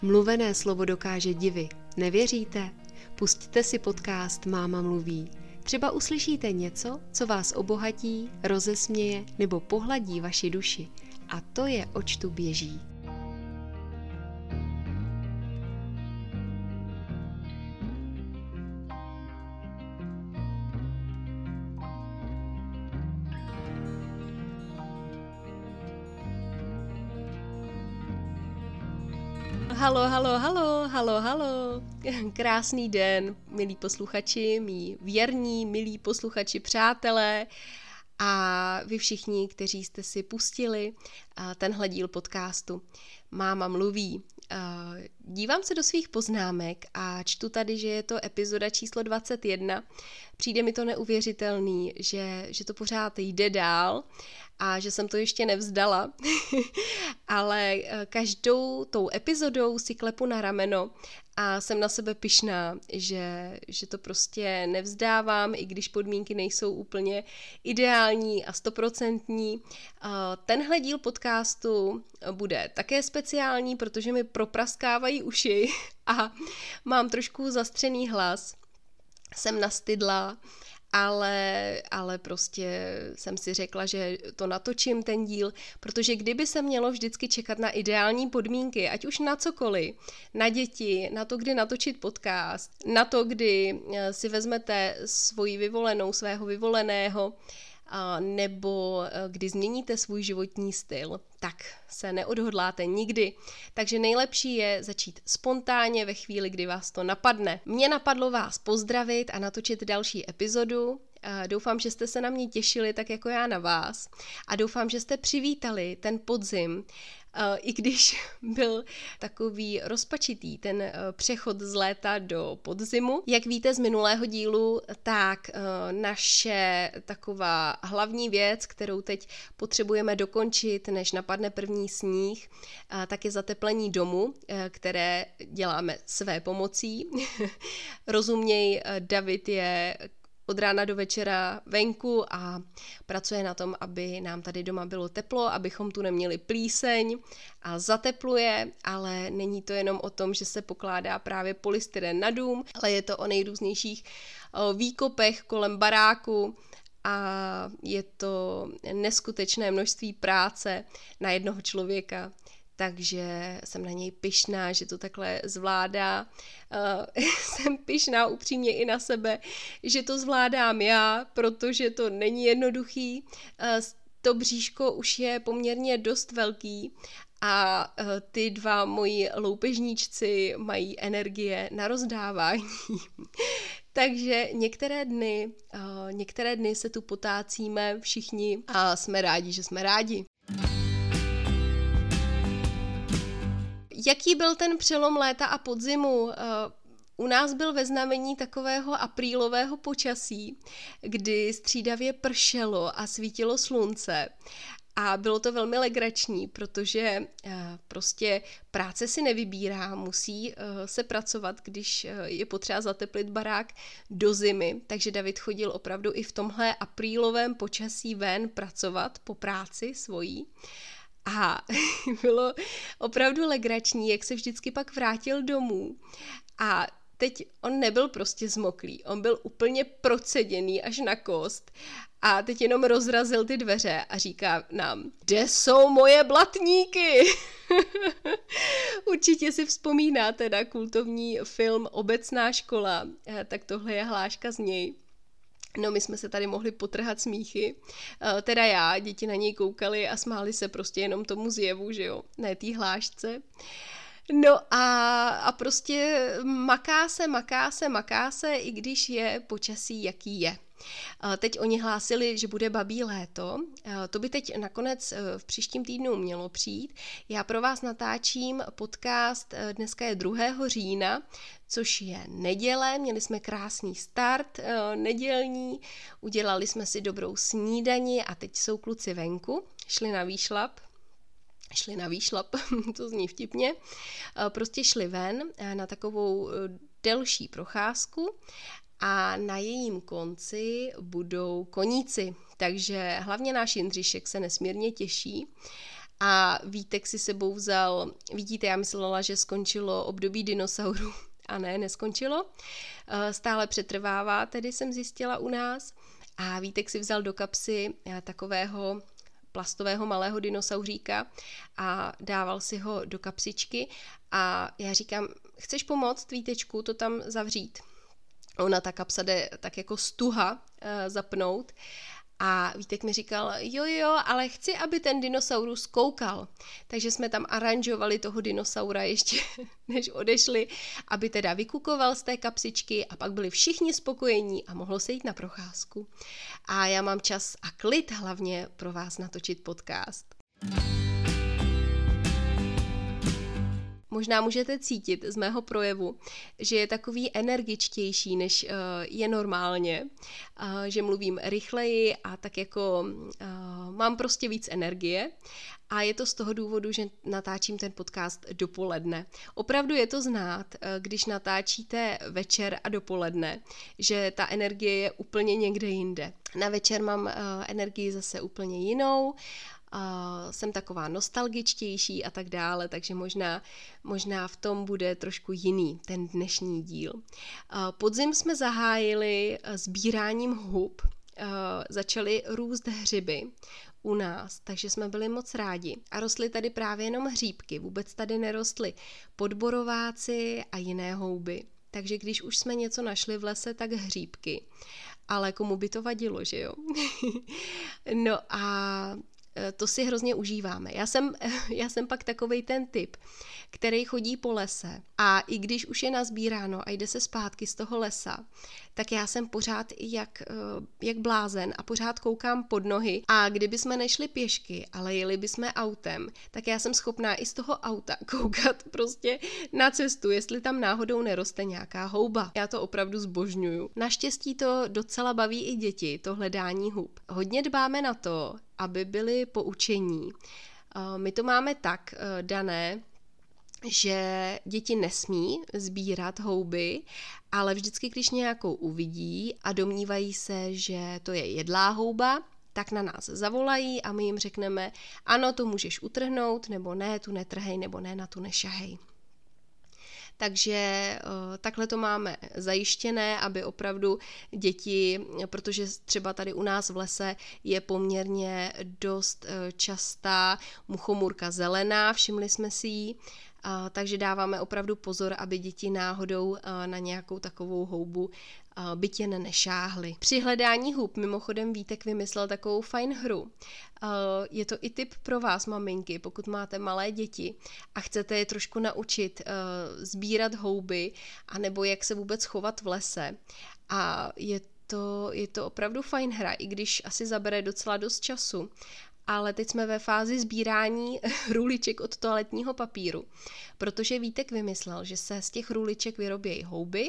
Mluvené slovo dokáže divy. Nevěříte? Pusťte si podcast Máma mluví. Třeba uslyšíte něco, co vás obohatí, rozesměje nebo pohladí vaši duši. A to je Oč tu běží. Halo. Krásný den, milí posluchači, mí věrní, milí posluchači, přátelé a vy všichni, kteří jste si pustili tenhle díl podcastu Máma mluví. Dívám se do svých poznámek a čtu tady, že je to epizoda číslo 21. Přijde mi to neuvěřitelný, že to pořád jde dál a že jsem to ještě nevzdala, ale každou tou epizodou si klepu na rameno a jsem na sebe pyšná, že to prostě nevzdávám, i když podmínky nejsou úplně ideální a 100%. Tenhle díl podcastu bude také speciální, protože mi propraskávají uši a mám trošku zastřený hlas. Jsem nastydlá, ale prostě jsem si řekla, že to natočím ten díl, protože kdyby se mělo vždycky čekat na ideální podmínky, ať už na cokoliv, na děti, na to, kdy natočit podcast, na to, kdy si vezmete svoji vyvolenou, svého vyvoleného, nebo kdy změníte svůj životní styl, tak se neodhodláte nikdy. Takže nejlepší je začít spontánně ve chvíli, kdy vás to napadne. Mně napadlo vás pozdravit a natočit další epizodu. Doufám, že jste se na mě těšili tak jako já na vás a doufám, že jste přivítali ten podzim, i když byl takový rozpačitý ten přechod z léta do podzimu. Jak víte z minulého dílu, tak naše taková hlavní věc, kterou teď potřebujeme dokončit, než napadne první sníh, tak je zateplení domu, které děláme své pomocí. Rozuměj, David je od rána do večera venku a pracuje na tom, aby nám tady doma bylo teplo, abychom tu neměli plíseň a zatepluje, ale není to jenom o tom, že se pokládá právě polystyren na dům, ale je to o nejrůznějších výkopech kolem baráku a je to neskutečné množství práce na jednoho člověka. Takže jsem na něj pyšná, že to takhle zvládá. Jsem pyšná upřímně i na sebe, že to zvládám já, protože to není jednoduchý. To bříško už je poměrně dost velký a ty dva moji loupežníčci mají energie na rozdávání. Takže některé dny se tu potácíme všichni a jsme rádi, že jsme rádi. Jaký byl ten přelom léta a podzimu? U nás byl ve znamení takového aprílového počasí, kdy střídavě pršelo a svítilo slunce. A bylo to velmi legrační, protože prostě práce si nevybírá, musí se pracovat, když je potřeba zateplit barák do zimy. Takže David chodil opravdu i v tomhle aprílovém počasí ven pracovat po práci svojí. A bylo opravdu legrační, jak se vždycky pak vrátil domů. A teď on nebyl prostě zmoklý, on byl úplně proceděný až na kost. A teď jenom rozrazil ty dveře a říká nám, kde jsou moje blatníky? Určitě si vzpomínáte na kultovní film Obecná škola, tak tohle je hláška z něj. No, my jsme se tady mohli potrhat smíchy, teda já, děti na něj koukali a smáli se prostě jenom tomu zjevu, že jo, ne té hlášce. No a prostě maká se, i když je počasí, jaký je. Teď oni hlásili, že bude babí léto, to by teď nakonec v příštím týdnu mělo přijít. Já pro vás natáčím podcast, dneska je 2. října, což je neděle, měli jsme krásný start nedělní, udělali jsme si dobrou snídani a teď jsou kluci venku, šli na výšlap, to zní vtipně, prostě šli ven na takovou delší procházku a na jejím konci budou koníci. Takže hlavně náš Jindřišek se nesmírně těší A Vítek si sebou vzal, vidíte, já myslela, že skončilo období dinosaurů. A ne, neskončilo. Stále přetrvává, tedy jsem zjistila u nás. A Vítek si vzal do kapsy takového plastového malého dinosauříka a dával si ho do kapsičky. A já říkám, chceš pomoct, Vítečku, to tam zavřít? Ona ta kapsa jde tak jako stuha zapnout. A Vítek mi říkal, jo, ale chci, aby ten dinosaurus koukal. Takže jsme tam aranžovali toho dinosaura ještě, než odešli, aby teda vykukoval z té kapsičky a pak byli všichni spokojení a mohlo se jít na procházku. A já mám čas a klid hlavně pro vás natočit podcast. Možná můžete cítit z mého projevu, že je takový energičtější, než je normálně, že mluvím rychleji a tak jako mám prostě víc energie. A je to z toho důvodu, že natáčím ten podcast dopoledne. Opravdu je to znát, když natáčíte večer a dopoledne, že ta energie je úplně někde jinde. Na večer mám energii zase úplně jinou, jsem taková nostalgičtější a tak dále, takže možná v tom bude trošku jiný ten dnešní díl. Podzim jsme zahájili sbíráním hub, začaly růst hřiby u nás, takže jsme byli moc rádi. A rostly tady právě jenom hříbky, vůbec tady nerostly podborováci a jiné houby. Takže když už jsme něco našli v lese, tak hříbky. Ale komu by to vadilo, že jo? No a to si hrozně užíváme. Já jsem pak takovej ten typ, který chodí po lese a i když už je nazbíráno a jde se zpátky z toho lesa, tak já jsem pořád jak blázen a pořád koukám pod nohy a kdyby jsme nešli pěšky, ale jeli bychom autem, tak já jsem schopná i z toho auta koukat prostě na cestu, jestli tam náhodou neroste nějaká houba. Já to opravdu zbožňuju. Naštěstí to docela baví i děti, to hledání hub. Hodně dbáme na to, aby byli poučení. My to máme tak dané, že děti nesmí sbírat houby, ale vždycky, když nějakou uvidí a domnívají se, že to je jedlá houba, tak na nás zavolají a my jim řekneme, ano, to můžeš utrhnout, nebo ne, tu netrhej, nebo ne, na tu nešahej. Takže takhle to máme zajištěné, aby opravdu děti, protože třeba tady u nás v lese je poměrně dost častá muchomůrka zelená, všimli jsme si ji, takže dáváme opravdu pozor, aby děti náhodou na nějakou takovou houbu byť jen nešáhly. Při hledání hub mimochodem Vítek vymyslel takovou fajn hru. Je to i tip pro vás, maminky, pokud máte malé děti a chcete je trošku naučit sbírat houby, anebo jak se vůbec chovat v lese. A je to opravdu fajn hra, i když asi zabere docela dost času. Ale teď jsme ve fázi sbírání růliček od toaletního papíru, protože Vítek vymyslel, že se z těch růliček vyrobějí houby,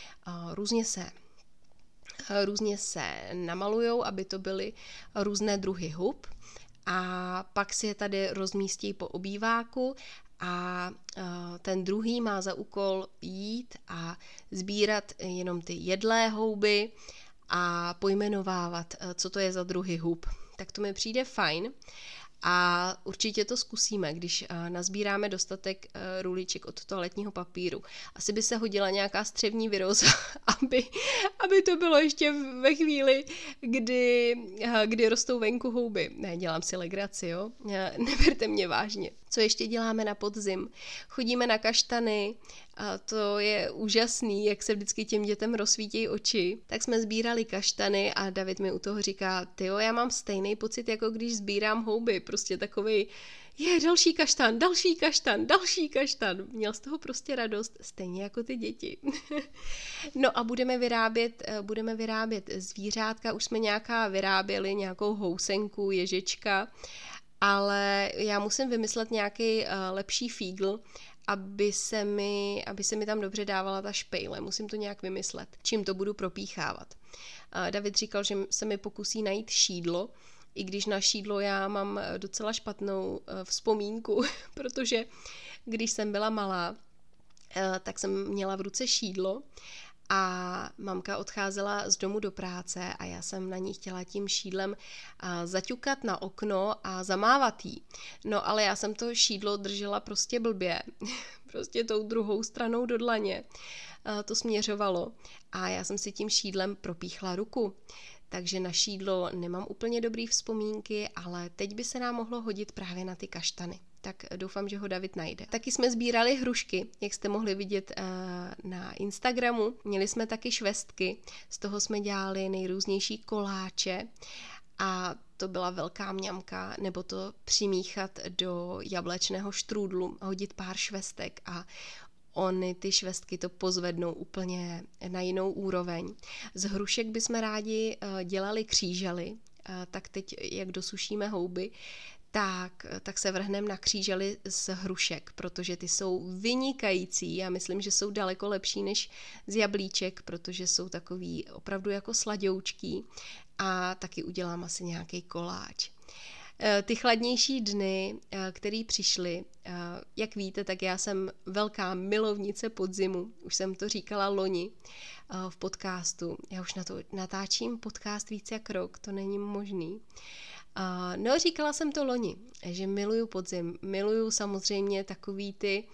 různě se namalujou, aby to byly různé druhy hub a pak si je tady rozmístí po obýváku a ten druhý má za úkol jít a sbírat jenom ty jedlé houby a pojmenovávat, co to je za druhy hub. Tak to mi přijde fajn a určitě to zkusíme, když nazbíráme dostatek růliček od toaletního papíru. Asi by se hodila nějaká střevní viróza, aby to bylo ještě ve chvíli, kdy rostou venku houby. Ne, dělám si legraci, jo? Neberte mě vážně. Co ještě děláme na podzim? Chodíme na kaštany, a to je úžasný, jak se vždycky těm dětem rozsvítí oči. Tak jsme sbírali kaštany a David mi u toho říká, tyjo, já mám stejný pocit, jako když sbírám houby, prostě takovej, další kaštan, další kaštan, další kaštan. Měl z toho prostě radost, stejně jako ty děti. No a budeme vyrábět zvířátka, už jsme vyráběli nějakou housenku, ježička, ale já musím vymyslet nějaký lepší fígl, aby se mi tam dobře dávala ta špejle. Musím to nějak vymyslet, čím to budu propíchávat. David říkal, že se mi pokusí najít šídlo, i když na šídlo já mám docela špatnou vzpomínku, protože když jsem byla malá, tak jsem měla v ruce šídlo a mamka odcházela z domu do práce a já jsem na ní chtěla tím šídlem zaťukat na okno a zamávat jí. No ale já jsem to šídlo držela prostě blbě, prostě tou druhou stranou do dlaně to směřovalo a já jsem si tím šídlem propíchla ruku. Takže na šídlo nemám úplně dobrý vzpomínky, ale teď by se nám mohlo hodit právě na ty kaštany. Tak doufám, že ho David najde. Taky jsme sbírali hrušky, jak jste mohli vidět na Instagramu. Měli jsme taky švestky, z toho jsme dělali nejrůznější koláče a to byla velká mňamka, nebo to přimíchat do jablečného štrůdlu, hodit pár švestek a ony ty švestky to pozvednou úplně na jinou úroveň. Z hrušek bychom rádi dělali křížely, tak teď, jak dosušíme houby, tak se vrhneme na křížely z hrušek, protože ty jsou vynikající. Já myslím, že jsou daleko lepší než z jablíček, protože jsou takový opravdu jako sladoučký a taky udělám asi nějaký koláč. Ty chladnější dny, které přišly, jak víte, tak já jsem velká milovnice podzimu. Už jsem to říkala loni v podcastu. Já už natáčím podcast víc jak rok, to není možný. No, říkala jsem to loni, že miluju podzim. Miluju samozřejmě takový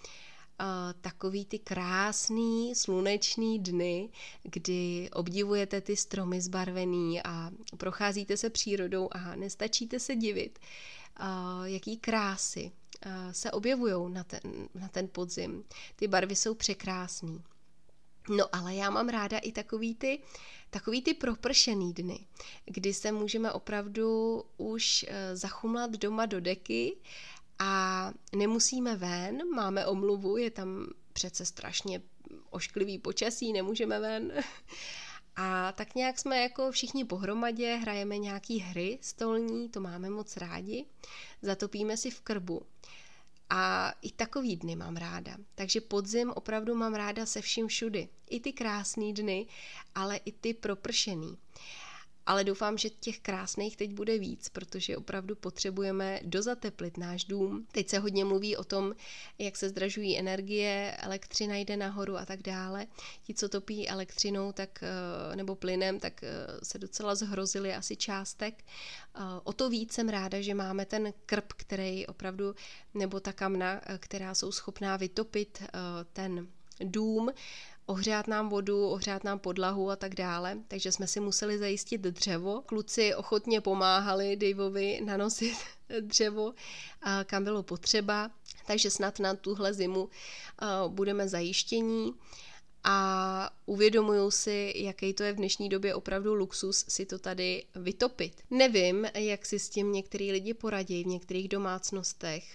ty krásný slunečný dny, kdy obdivujete ty stromy zbarvený a procházíte se přírodou a nestačíte se divit, jaký krásy se objevují na ten podzim. Ty barvy jsou překrásný. No ale já mám ráda i takový ty propršený dny, kdy se můžeme opravdu už zachumlat doma do deky a nemusíme ven, máme omluvu, je tam přece strašně ošklivý počasí, nemůžeme ven. A tak nějak jsme jako všichni pohromadě, hrajeme nějaký hry stolní, to máme moc rádi, zatopíme si v krbu. A i takový dny mám ráda. Takže podzim opravdu mám ráda se vším všudy. I ty krásný dny, ale i ty propršený. Ale doufám, že těch krásných teď bude víc, protože opravdu potřebujeme dozateplit náš dům. Teď se hodně mluví o tom, jak se zdražují energie, elektřina jde nahoru a tak dále. Ti, co topí elektřinou nebo plynem, tak se docela zhrozili asi částek. O to víc jsem ráda, že máme ten krb, který opravdu, nebo ta kamna, která jsou schopná vytopit ten dům, ohřát nám vodu, ohřát nám podlahu a tak dále, takže jsme si museli zajistit dřevo. Kluci ochotně pomáhali Daveovi nanosit dřevo, kam bylo potřeba, takže snad na tuhle zimu budeme zajištění a uvědomuju si, jaký to je v dnešní době opravdu luxus si to tady vytopit. Nevím, jak si s tím některý lidi poradí v některých domácnostech,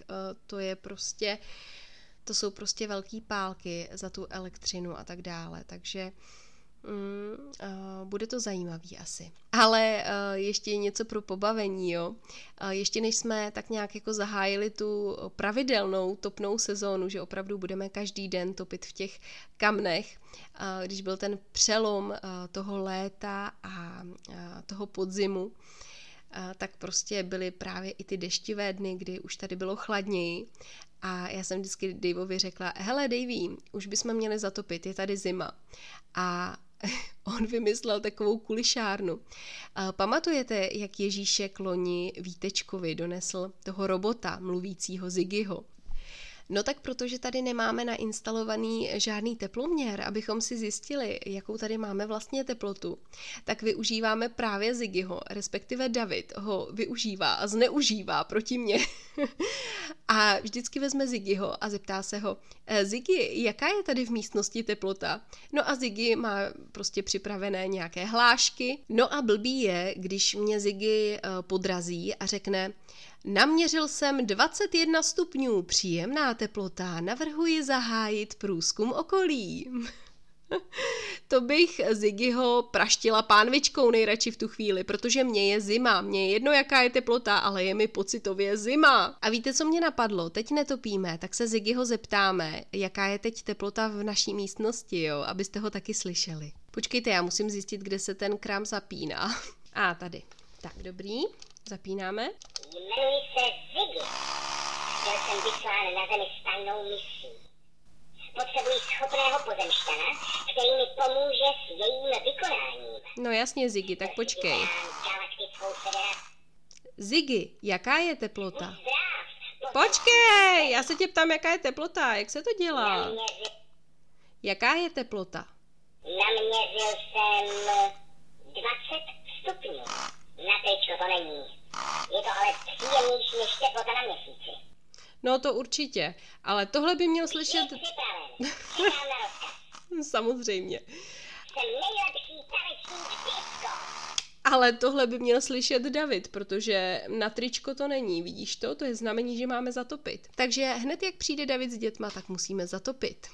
to jsou prostě velký pálky za tu elektřinu a tak dále, takže bude to zajímavý asi. Ale ještě něco pro pobavení, jo. Ještě než jsme tak nějak jako zahájili tu pravidelnou topnou sezónu, že opravdu budeme každý den topit v těch kamnech, když byl ten přelom toho léta a toho podzimu, tak prostě byly právě i ty deštivé dny, kdy už tady bylo chladněji. A já jsem vždycky Daveovi řekla, hele Davey, už bychom měli zatopit, je tady zima. A on vymyslel takovou kulišárnu. Pamatujete, jak Ježíšek loni Vítečkovi donesl toho robota mluvícího Ziggyho? No tak protože tady nemáme nainstalovaný žádný teploměr, abychom si zjistili, jakou tady máme vlastně teplotu, tak využíváme právě Ziggyho, respektive David ho využívá a zneužívá proti mně. A vždycky vezme Ziggyho a zeptá se ho, Ziggy, jaká je tady v místnosti teplota? No a Ziggy má prostě připravené nějaké hlášky. No a blbý je, když mě Ziggy podrazí a řekne, naměřil jsem 21 stupňů, příjemná teplota, navrhuji zahájit průzkum okolí. To bych Ziggyho praštila pánvičkou nejradši v tu chvíli, protože mě je zima, mně je jedno, jaká je teplota, ale je mi pocitově zima. A víte, co mě napadlo? Teď netopíme, tak se Ziggyho zeptáme, jaká je teď teplota v naší místnosti, jo, abyste ho taky slyšeli. Počkejte, já musím zjistit, kde se ten krám zapíná. Tady. Tak, dobrý. Zapínáme. Jmenuji se Ziggy. Byl jsem vyslán na zemi s tajnou misí. Potřebuji schopného pozemšťana, který mi pomůže No jasně, Ziggy, tak počkej. Ziggy, jaká je teplota? Počkej, já se tě ptám, jaká je teplota, jak se to dělá? Jaká je teplota? Naměřil jsem 20 stupňů. Na tričko to není. Je to ale příjemnější než teplota na měsíci. No to určitě, ale tohle by měl slyšet... Jsi připraven. Čekám na rozkaz. Samozřejmě. Jsem nejlepší tanečník v disco. Ale tohle by měl slyšet David, protože na tričko to není, vidíš to? To je znamení, že máme zatopit. Takže hned jak přijde David s dětma, tak musíme zatopit.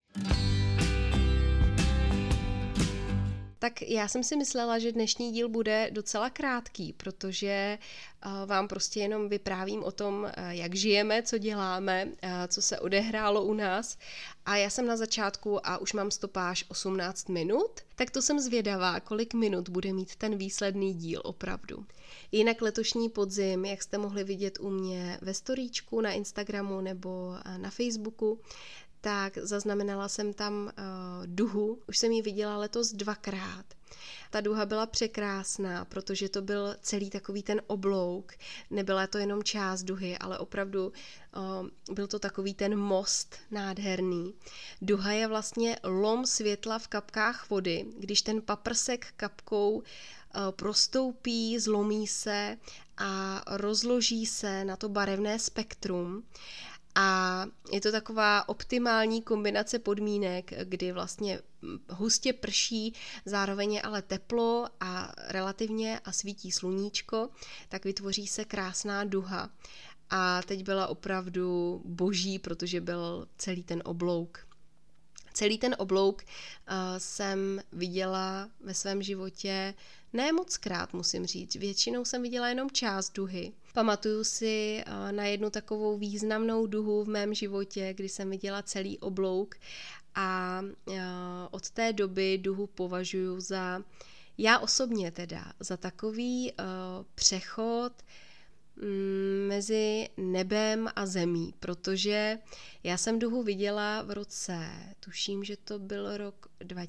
Tak já jsem si myslela, že dnešní díl bude docela krátký, protože vám prostě jenom vyprávím o tom, jak žijeme, co děláme, co se odehrálo u nás. A já jsem na začátku a už mám stopáž 18 minut, tak to jsem zvědavá, kolik minut bude mít ten výsledný díl opravdu. Jinak letošní podzim, jak jste mohli vidět u mě ve storíčku na Instagramu nebo na Facebooku, tak zaznamenala jsem tam duhu, už jsem ji viděla letos 2krát. Ta duha byla překrásná, protože to byl celý takový ten oblouk, nebyla to jenom část duhy, ale opravdu byl to takový ten most nádherný. Duha je vlastně lom světla v kapkách vody, když ten paprsek kapkou prostoupí, zlomí se a rozloží se na to barevné spektrum. A je to taková optimální kombinace podmínek, kdy vlastně hustě prší, zároveň je ale teplo a relativně a svítí sluníčko, tak vytvoří se krásná duha. A teď byla opravdu boží, protože byl celý ten oblouk. Celý ten oblouk jsem viděla ve svém životě ne moc krát, musím říct. Většinou jsem viděla jenom část duhy. Pamatuju si na jednu takovou významnou duhu v mém životě, kdy jsem viděla celý oblouk a od té doby duhu považuji já osobně teda, za takový přechod mezi nebem a zemí, protože já jsem duhu viděla v roce, tuším, že to byl rok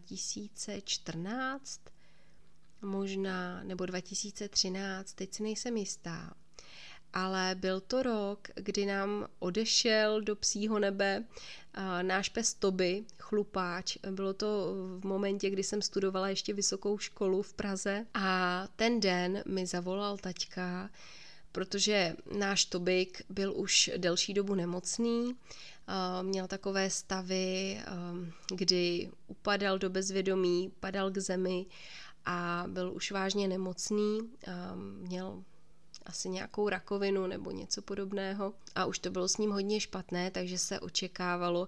2014, možná, nebo 2013, teď si nejsem jistá. Ale byl to rok, kdy nám odešel do psího nebe náš pes Toby, chlupáč. Bylo to v momentě, kdy jsem studovala ještě vysokou školu v Praze a ten den mi zavolal taťka, protože náš Tobik byl už delší dobu nemocný, měl takové stavy, kdy upadal do bezvědomí, padal k zemi a byl už vážně nemocný, měl asi nějakou rakovinu nebo něco podobného a už to bylo s ním hodně špatné, takže se očekávalo,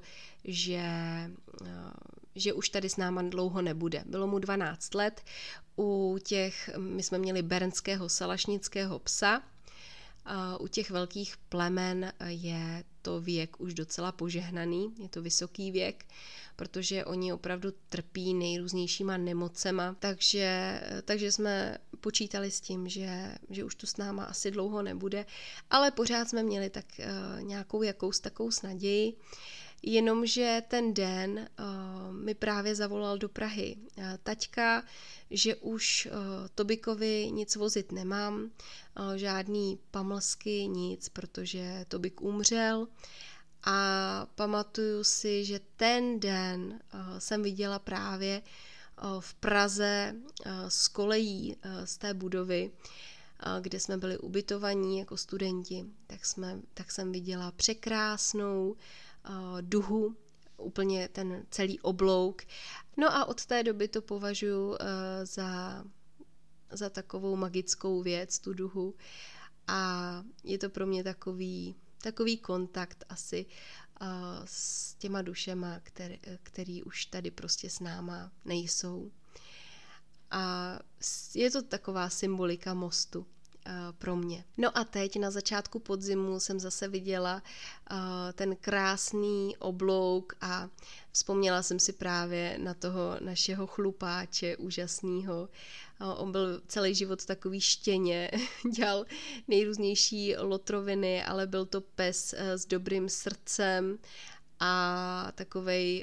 že už tady s náma dlouho nebude. Bylo mu 12 let, my jsme měli bernského salašnického psa, u těch velkých plemen je to věk už docela požehnaný, je to vysoký věk, protože oni opravdu trpí nejrůznějšíma nemocema, takže jsme počítali s tím, že už tu s náma asi dlouho nebude, ale pořád jsme měli tak nějakou jakous takovou naději, jenomže ten den mi právě zavolal do Prahy taťka, že už Tobikovi nic vozit nemám, žádný pamlsky, nic, protože Tobik umřel. A pamatuju si, že ten den jsem viděla právě v Praze z kolejí z té budovy, kde jsme byli ubytovaní jako studenti, tak jsem viděla překrásnou duhu, úplně ten celý oblouk. No a od té doby to považuji za takovou magickou věc, tu duhu. A je to pro mě takový kontakt asi s těma dušema, který už tady prostě s náma nejsou. A je to taková symbolika mostu pro mě. No a teď na začátku podzimu jsem zase viděla ten krásný oblouk a vzpomněla jsem si právě na toho našeho chlupáče úžasného. On byl celý život takový štěně, dělal nejrůznější lotroviny, ale byl to pes s dobrým srdcem a takovej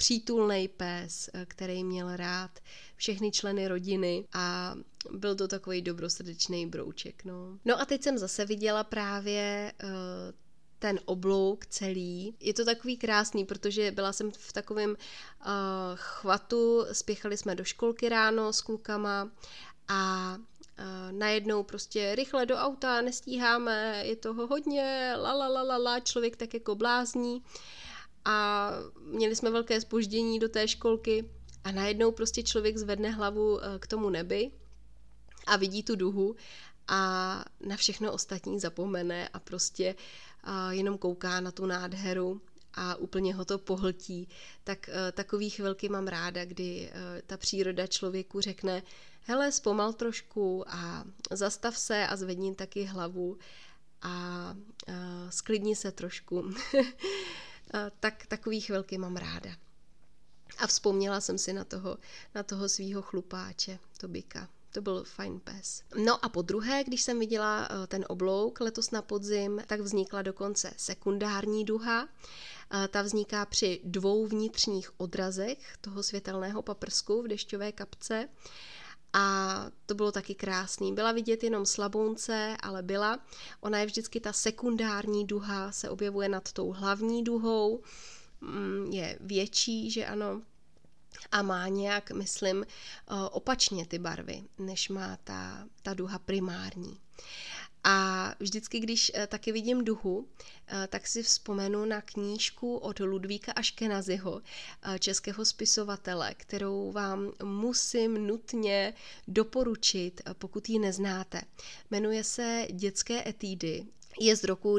přítulnej pes, který měl rád všechny členy rodiny a byl to takový dobrosrdečný brouček. No a teď jsem zase viděla právě ten oblouk celý. Je to takový krásný, protože byla jsem v takovém chvatu, spěchali jsme do školky ráno s klukama a najednou prostě rychle do auta, nestíháme, je toho hodně, člověk tak jako blázní a měli jsme velké zpoždění do té školky a najednou prostě člověk zvedne hlavu k tomu nebi a vidí tu duhu a na všechno ostatní zapomene a prostě jenom kouká na tu nádheru a úplně ho to pohltí. Tak takový chvilky mám ráda, kdy ta příroda člověku řekne: hele, zpomal trošku a zastav se a zvedni taky hlavu a sklidni se trošku. Tak takový chvilky mám ráda. A vzpomněla jsem si na toho svýho chlupáče, Tobika. To byl fajn pes. No a po druhé, když jsem viděla ten oblouk letos na podzim, tak vznikla dokonce sekundární duha. Ta vzniká při 2 vnitřních odrazech toho světelného paprsku v dešťové kapce. A to bylo taky krásný. Byla vidět jenom slabounce, ale byla. Ona je vždycky ta sekundární duha, se objevuje nad tou hlavní duhou. Je větší, že ano. A má nějak, myslím, opačně ty barvy, než má ta duha primární. A vždycky, když taky vidím duhu, tak si vzpomenu na knížku od Ludvíka Aškenazyho, českého spisovatele, kterou vám musím nutně doporučit, pokud ji neznáte. Jmenuje se Dětské etídy. Je z roku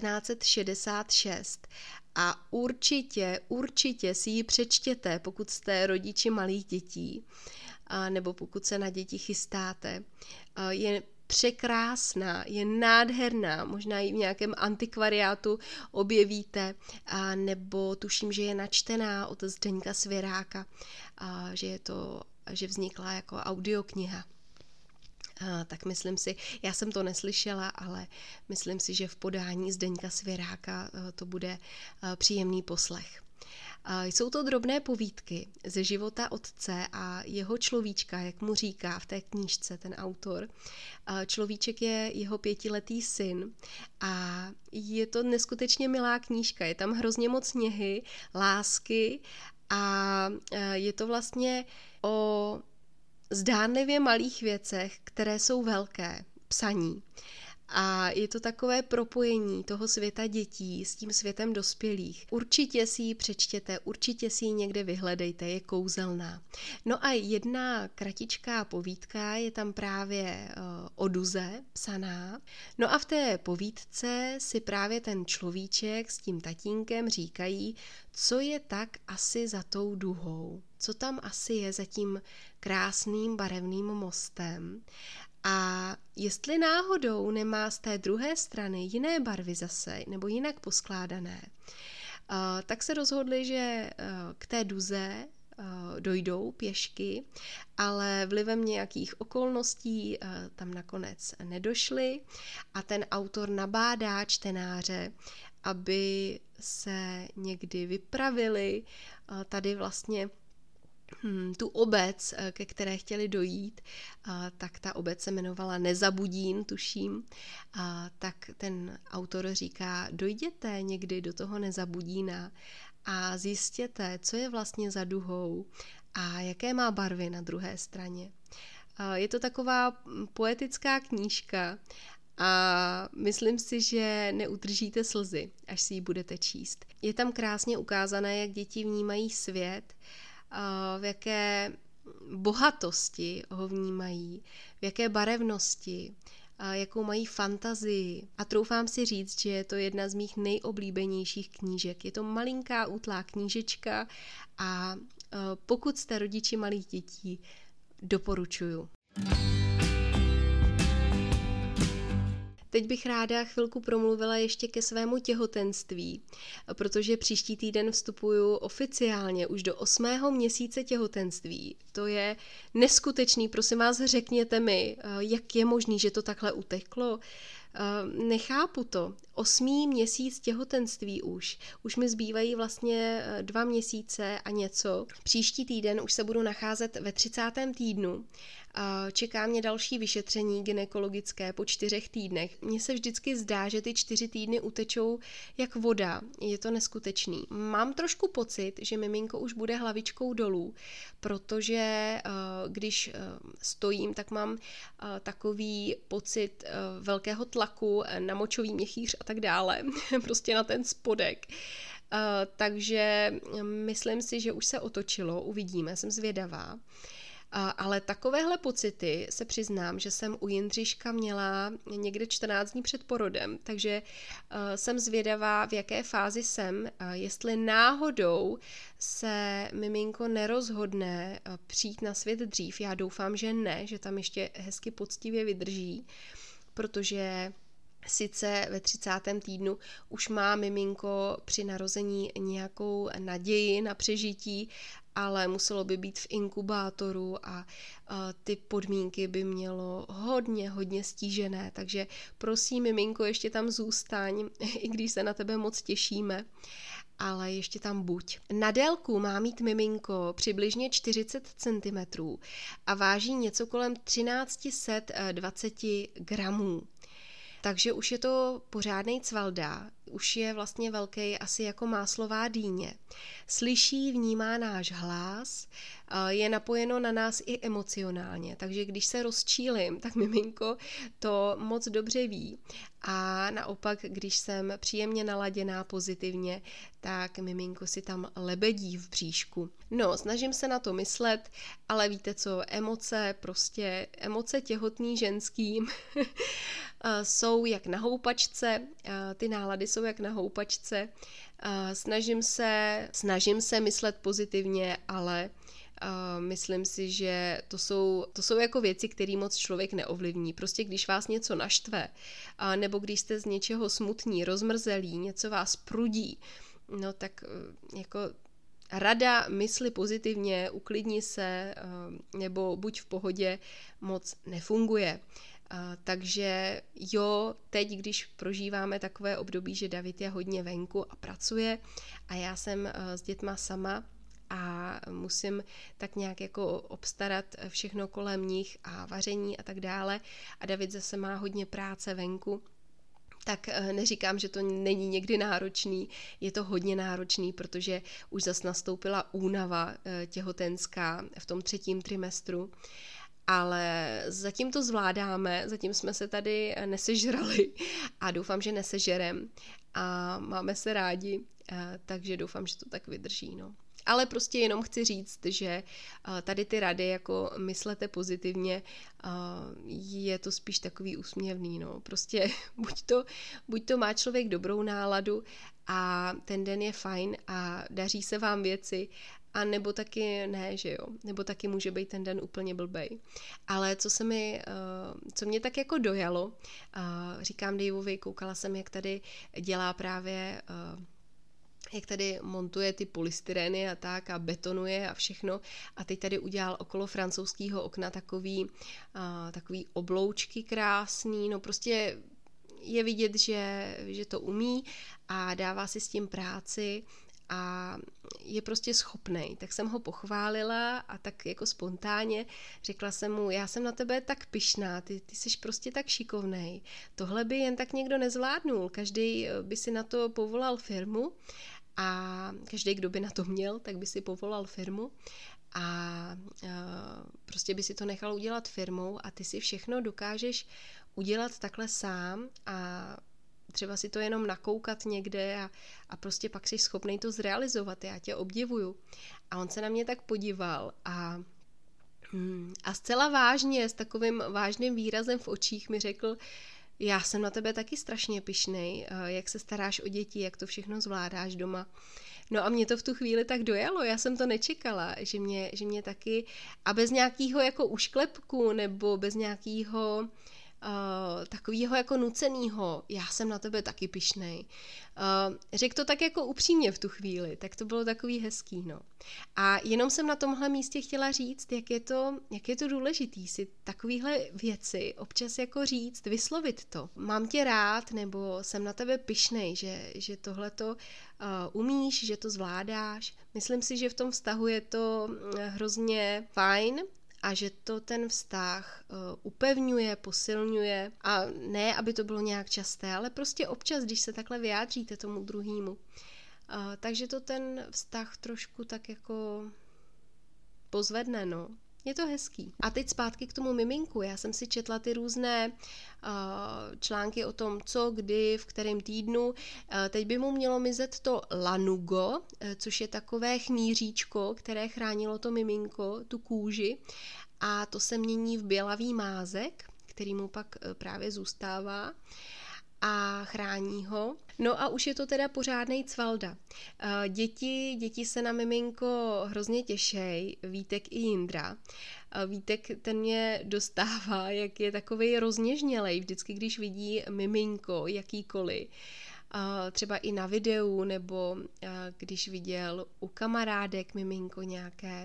1966 a určitě si ji přečtěte, pokud jste rodiči malých dětí, nebo pokud se na děti chystáte. Je překrásná, je nádherná, možná ji v nějakém antikvariátu objevíte, nebo tuším, že je načtená od Zdeňka Svěráka, že vznikla jako audiokniha. Tak myslím si, já jsem to neslyšela, ale myslím si, že v podání Zdeňka Svěráka to bude příjemný poslech. Jsou to drobné povídky ze života otce a jeho človíčka, jak mu říká v té knížce ten autor. Človíček je jeho 5letý syn a je to neskutečně milá knížka. Je tam hrozně moc sněhy, lásky a je to vlastně o zdánlivě malých věcech, které jsou velké, psaní. A je to takové propojení toho světa dětí s tím světem dospělých. Určitě si ji přečtěte, určitě si ji někde vyhledejte, je kouzelná. No a jedna kratičká povídka je tam právě o duze psaná. No a v té povídce si právě ten človíček s tím tatínkem říkají, co je tak asi za tou duhou, co tam asi je za tím krásným barevným mostem. A jestli náhodou nemá z té druhé strany jiné barvy zase, nebo jinak poskládané, tak se rozhodli, že k té duze dojdou pěšky, ale vlivem nějakých okolností tam nakonec nedošli a ten autor nabádá čtenáře, aby se někdy vypravili tady vlastně tu obec, ke které chtěli dojít, tak ta obec se jmenovala Nezabudín, tuším, tak ten autor říká, dojděte někdy do toho Nezabudína a zjistěte, co je vlastně za duhou a jaké má barvy na druhé straně. Je to taková poetická knížka a myslím si, že neudržíte slzy, až si ji budete číst. Je tam krásně ukázané, jak děti vnímají svět, v jaké bohatosti ho vnímají, v jaké barevnosti, jakou mají fantazii. A troufám si říct, že je to jedna z mých nejoblíbenějších knížek. Je to malinká útlá knížečka a pokud jste rodiči malých dětí, doporučuju. Teď bych ráda chvilku promluvila ještě ke svému těhotenství, protože příští týden vstupuju oficiálně už do 8. měsíce těhotenství. To je neskutečný, prosím vás, řekněte mi, jak je možný, že to takhle uteklo. nechápu to. 8. měsíc těhotenství už mi zbývají vlastně 2 měsíce a něco. Příští týden už se budu nacházet ve 30. týdnu. Čeká mě další vyšetření gynekologické po 4 týdnech. Mně se vždycky zdá, že ty 4 týdny utečou jak voda. Je to neskutečný. Mám trošku pocit, že miminko už bude hlavičkou dolů, protože když stojím, tak mám takový pocit velkého tlaku na močový měchýř a tak dále. Prostě na ten spodek. Takže myslím si, že už se otočilo, uvidíme, jsem zvědavá. Ale takovéhle pocity se přiznám, že jsem u Jindřiška měla někde 14 dní před porodem, takže jsem zvědavá, v jaké fázi jsem, jestli náhodou se miminko nerozhodne přijít na svět dřív. Já doufám, že ne, že tam ještě hezky poctivě vydrží, protože sice ve 30. týdnu už má miminko při narození nějakou naději na přežití, ale muselo by být v inkubátoru a ty podmínky by mělo hodně stížené, takže prosím, miminko, ještě tam zůstaň, i když se na tebe moc těšíme, ale ještě tam buď. Na délku má mít miminko přibližně 40 cm a váží něco kolem 1320 gramů. Takže už je to pořádnej cvalda, už je vlastně velký asi jako máslová dýně. Slyší, vnímá náš hlas, je napojeno na nás i emocionálně, takže když se rozčílim, tak miminko to moc dobře ví. A naopak, když jsem příjemně naladěná pozitivně, tak miminko si tam lebedí v bříšku. No, snažím se na to myslet, ale víte co, emoce těhotný ženský jsou jak na houpačce, ty nálady jsou jak na houpačce. Snažím se myslet pozitivně, ale myslím si, že to jsou jako věci, které moc člověk neovlivní. Prostě když vás něco naštve, nebo když jste z něčeho smutní, rozmrzelí, něco vás prudí, no tak jako rada mysli pozitivně, uklidni se, nebo buď v pohodě, moc nefunguje. Takže jo, teď, když prožíváme takové období, že David je hodně venku a pracuje a já jsem s dětma sama a musím tak nějak jako obstarat všechno kolem nich a vaření a tak dále a David zase má hodně práce venku, tak neříkám, že to není někdy náročný, je to hodně náročný, protože už zase nastoupila únava těhotenská v tom 3. trimestru. Ale zatím to zvládáme, zatím jsme se tady nesežrali a doufám, že nesežerem a máme se rádi, takže doufám, že to tak vydrží. No. Ale prostě jenom chci říct, že tady ty rady, jako myslete pozitivně, je to spíš takový úsměvný. No. Prostě buď to má člověk dobrou náladu a ten den je fajn a daří se vám věci, a nebo taky ne, že jo, nebo taky může být ten den úplně blbej. Ale co mě tak jako dojalo, říkám Daveovi, koukala jsem, jak tady dělá právě, jak tady montuje ty polystyreny a tak a betonuje a všechno a teď tady udělal okolo francouzského okna takový obloučky krásný, no prostě je vidět, že to umí a dává si s tím práci a je prostě schopnej. Tak jsem ho pochválila a tak jako spontánně řekla jsem mu, já jsem na tebe tak pyšná, ty jsi prostě tak šikovnej. Tohle by jen tak někdo nezvládnul. Každý by si na to povolal firmu a každý, kdo by na to měl, tak by si povolal firmu a prostě by si to nechal udělat firmou a ty si všechno dokážeš udělat takhle sám a třeba si to jenom nakoukat někde a prostě pak jsi schopnej to zrealizovat. Já tě obdivuju. A on se na mě tak podíval a zcela vážně, s takovým vážným výrazem v očích mi řekl, já jsem na tebe taky strašně pyšnej, jak se staráš o děti, jak to všechno zvládáš doma. No a mě to v tu chvíli tak dojalo, já jsem to nečekala, že mě taky, a bez nějakého jako ušklepku nebo bez nějakého takového jako nucenýho, já jsem na tebe taky pyšnej. Řekl to tak jako upřímně v tu chvíli, tak to bylo takový hezký, no. A jenom jsem na tomhle místě chtěla říct, jak je to důležitý si takovýhle věci občas jako říct, vyslovit to. Mám tě rád, nebo jsem na tebe pyšnej, že tohleto umíš, že to zvládáš. Myslím si, že v tom vztahu je to hrozně fajn, a že to ten vztah upevňuje, posilňuje a ne, aby to bylo nějak časté, ale prostě občas, když se takhle vyjádříte tomu druhému. Takže to ten vztah trošku tak jako pozvedne, no. Je to hezký. A teď zpátky k tomu miminku. Já jsem si četla ty různé články o tom, co, kdy, v kterém týdnu. Teď by mu mělo mizet to lanugo, což je takové chmíříčko, které chránilo to miminko, tu kůži. A to se mění v bělavý mázek, který mu pak právě zůstává a chrání ho. No a už je to teda pořádnej cvalda. Děti se na miminko hrozně těšej, Vítek i Jindra. Vítek ten mě dostává, jak je takovej rozněžnělej, vždycky když vidí miminko jakýkoliv. Třeba i na videu, nebo když viděl u kamarádek miminko nějaké.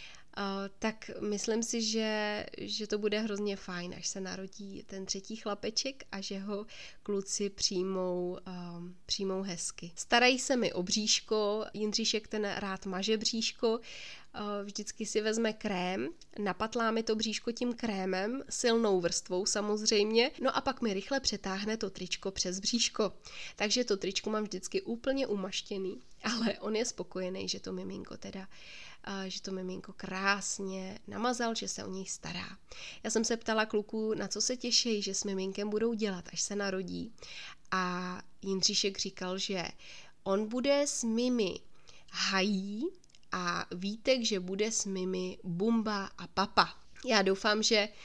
Tak myslím si, že to bude hrozně fajn, až se narodí ten třetí chlapeček a že ho kluci přijmou hezky. Starají se mi o bříško, Jindříšek ten rád maže bříško, vždycky si vezme krém, napatlá mi to bříško tím krémem, silnou vrstvou samozřejmě, no a pak mi rychle přetáhne to tričko přes bříško. Takže to tričko mám vždycky úplně umaštěný, ale on je spokojený, že to miminko krásně namazal, že se o něj stará. Já jsem se ptala kluků, na co se těší, že s miminkem budou dělat, až se narodí. A Jindříšek říkal, že on bude s Mimi hají a Vítek, že bude s Mimi bumba a papa. Já doufám,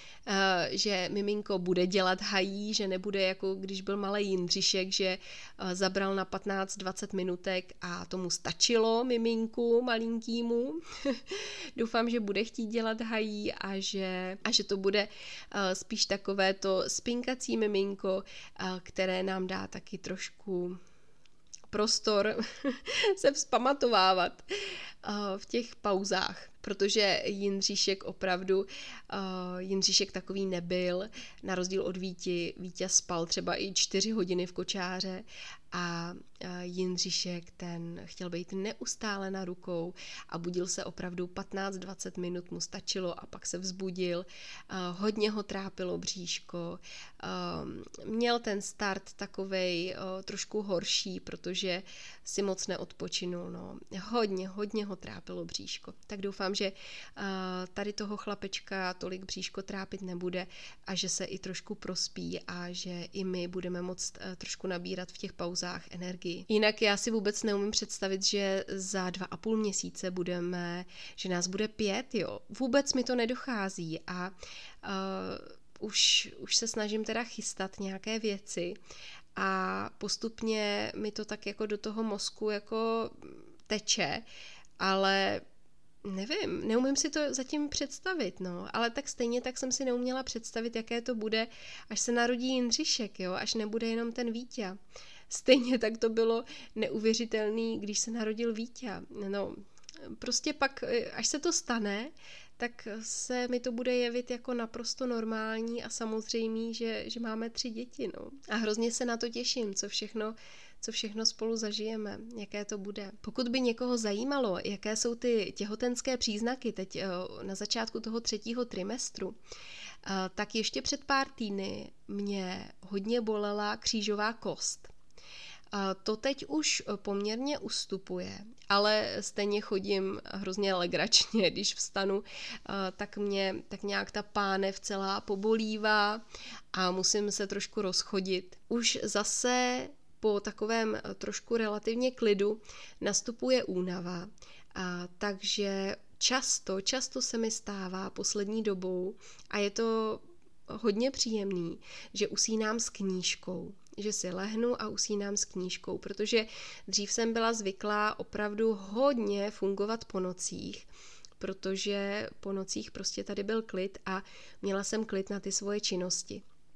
že miminko bude dělat hají, že nebude jako když byl malý Jindříšek, že zabral na 15-20 minutek a tomu stačilo miminku malinkýmu. Doufám, že bude chtít dělat hají a že to bude spíš takové to spinkací miminko, které nám dá taky trošku prostor se vzpamatovávat v těch pauzách, protože Jindříšek takový nebyl, na rozdíl od Vítě spal třeba i 4 hodiny v kočáře a Jindříšek ten chtěl být neustále na rukou a budil se opravdu 15-20 minut mu stačilo a pak se vzbudil, hodně ho trápilo bříško, měl ten start takovej trošku horší, protože si moc neodpočinul, no. Hodně ho trápilo bříško. Tak doufám, že tady toho chlapečka tolik bříško trápit nebude a že se i trošku prospí a že i my budeme moct trošku nabírat v těch pauzách energii. Jinak já si vůbec neumím představit, že za 2,5 měsíce že nás bude 5, jo. Vůbec mi to nedochází a už se snažím teda chystat nějaké věci a postupně mi to tak jako do toho mozku jako teče, ale nevím, neumím si to zatím představit, no, ale tak stejně tak jsem si neuměla představit, jaké to bude, až se narodí Jindříšek, jo, až nebude jenom ten Vítě. Stejně tak to bylo neuvěřitelný, když se narodil Vítě. No, prostě pak, až se to stane, tak se mi to bude jevit jako naprosto normální a samozřejmý, že máme 3 děti, no. A hrozně se na to těším, co všechno spolu zažijeme, jaké to bude. Pokud by někoho zajímalo, jaké jsou ty těhotenské příznaky teď na začátku toho 3. trimestru, tak ještě před pár týdny mě hodně bolela křížová kost. To teď už poměrně ustupuje, ale stejně chodím hrozně legračně, když vstanu, tak mě tak nějak ta pánev celá pobolívá a musím se trošku rozchodit. Už zase po takovém trošku relativně klidu nastupuje únava, takže často se mi stává poslední dobou a je to hodně příjemný, že usínám s knížkou, že si lehnu a usínám s knížkou, protože dřív jsem byla zvyklá opravdu hodně fungovat po nocích, protože po nocích prostě tady byl klid a měla jsem klid na ty svoje činnosti.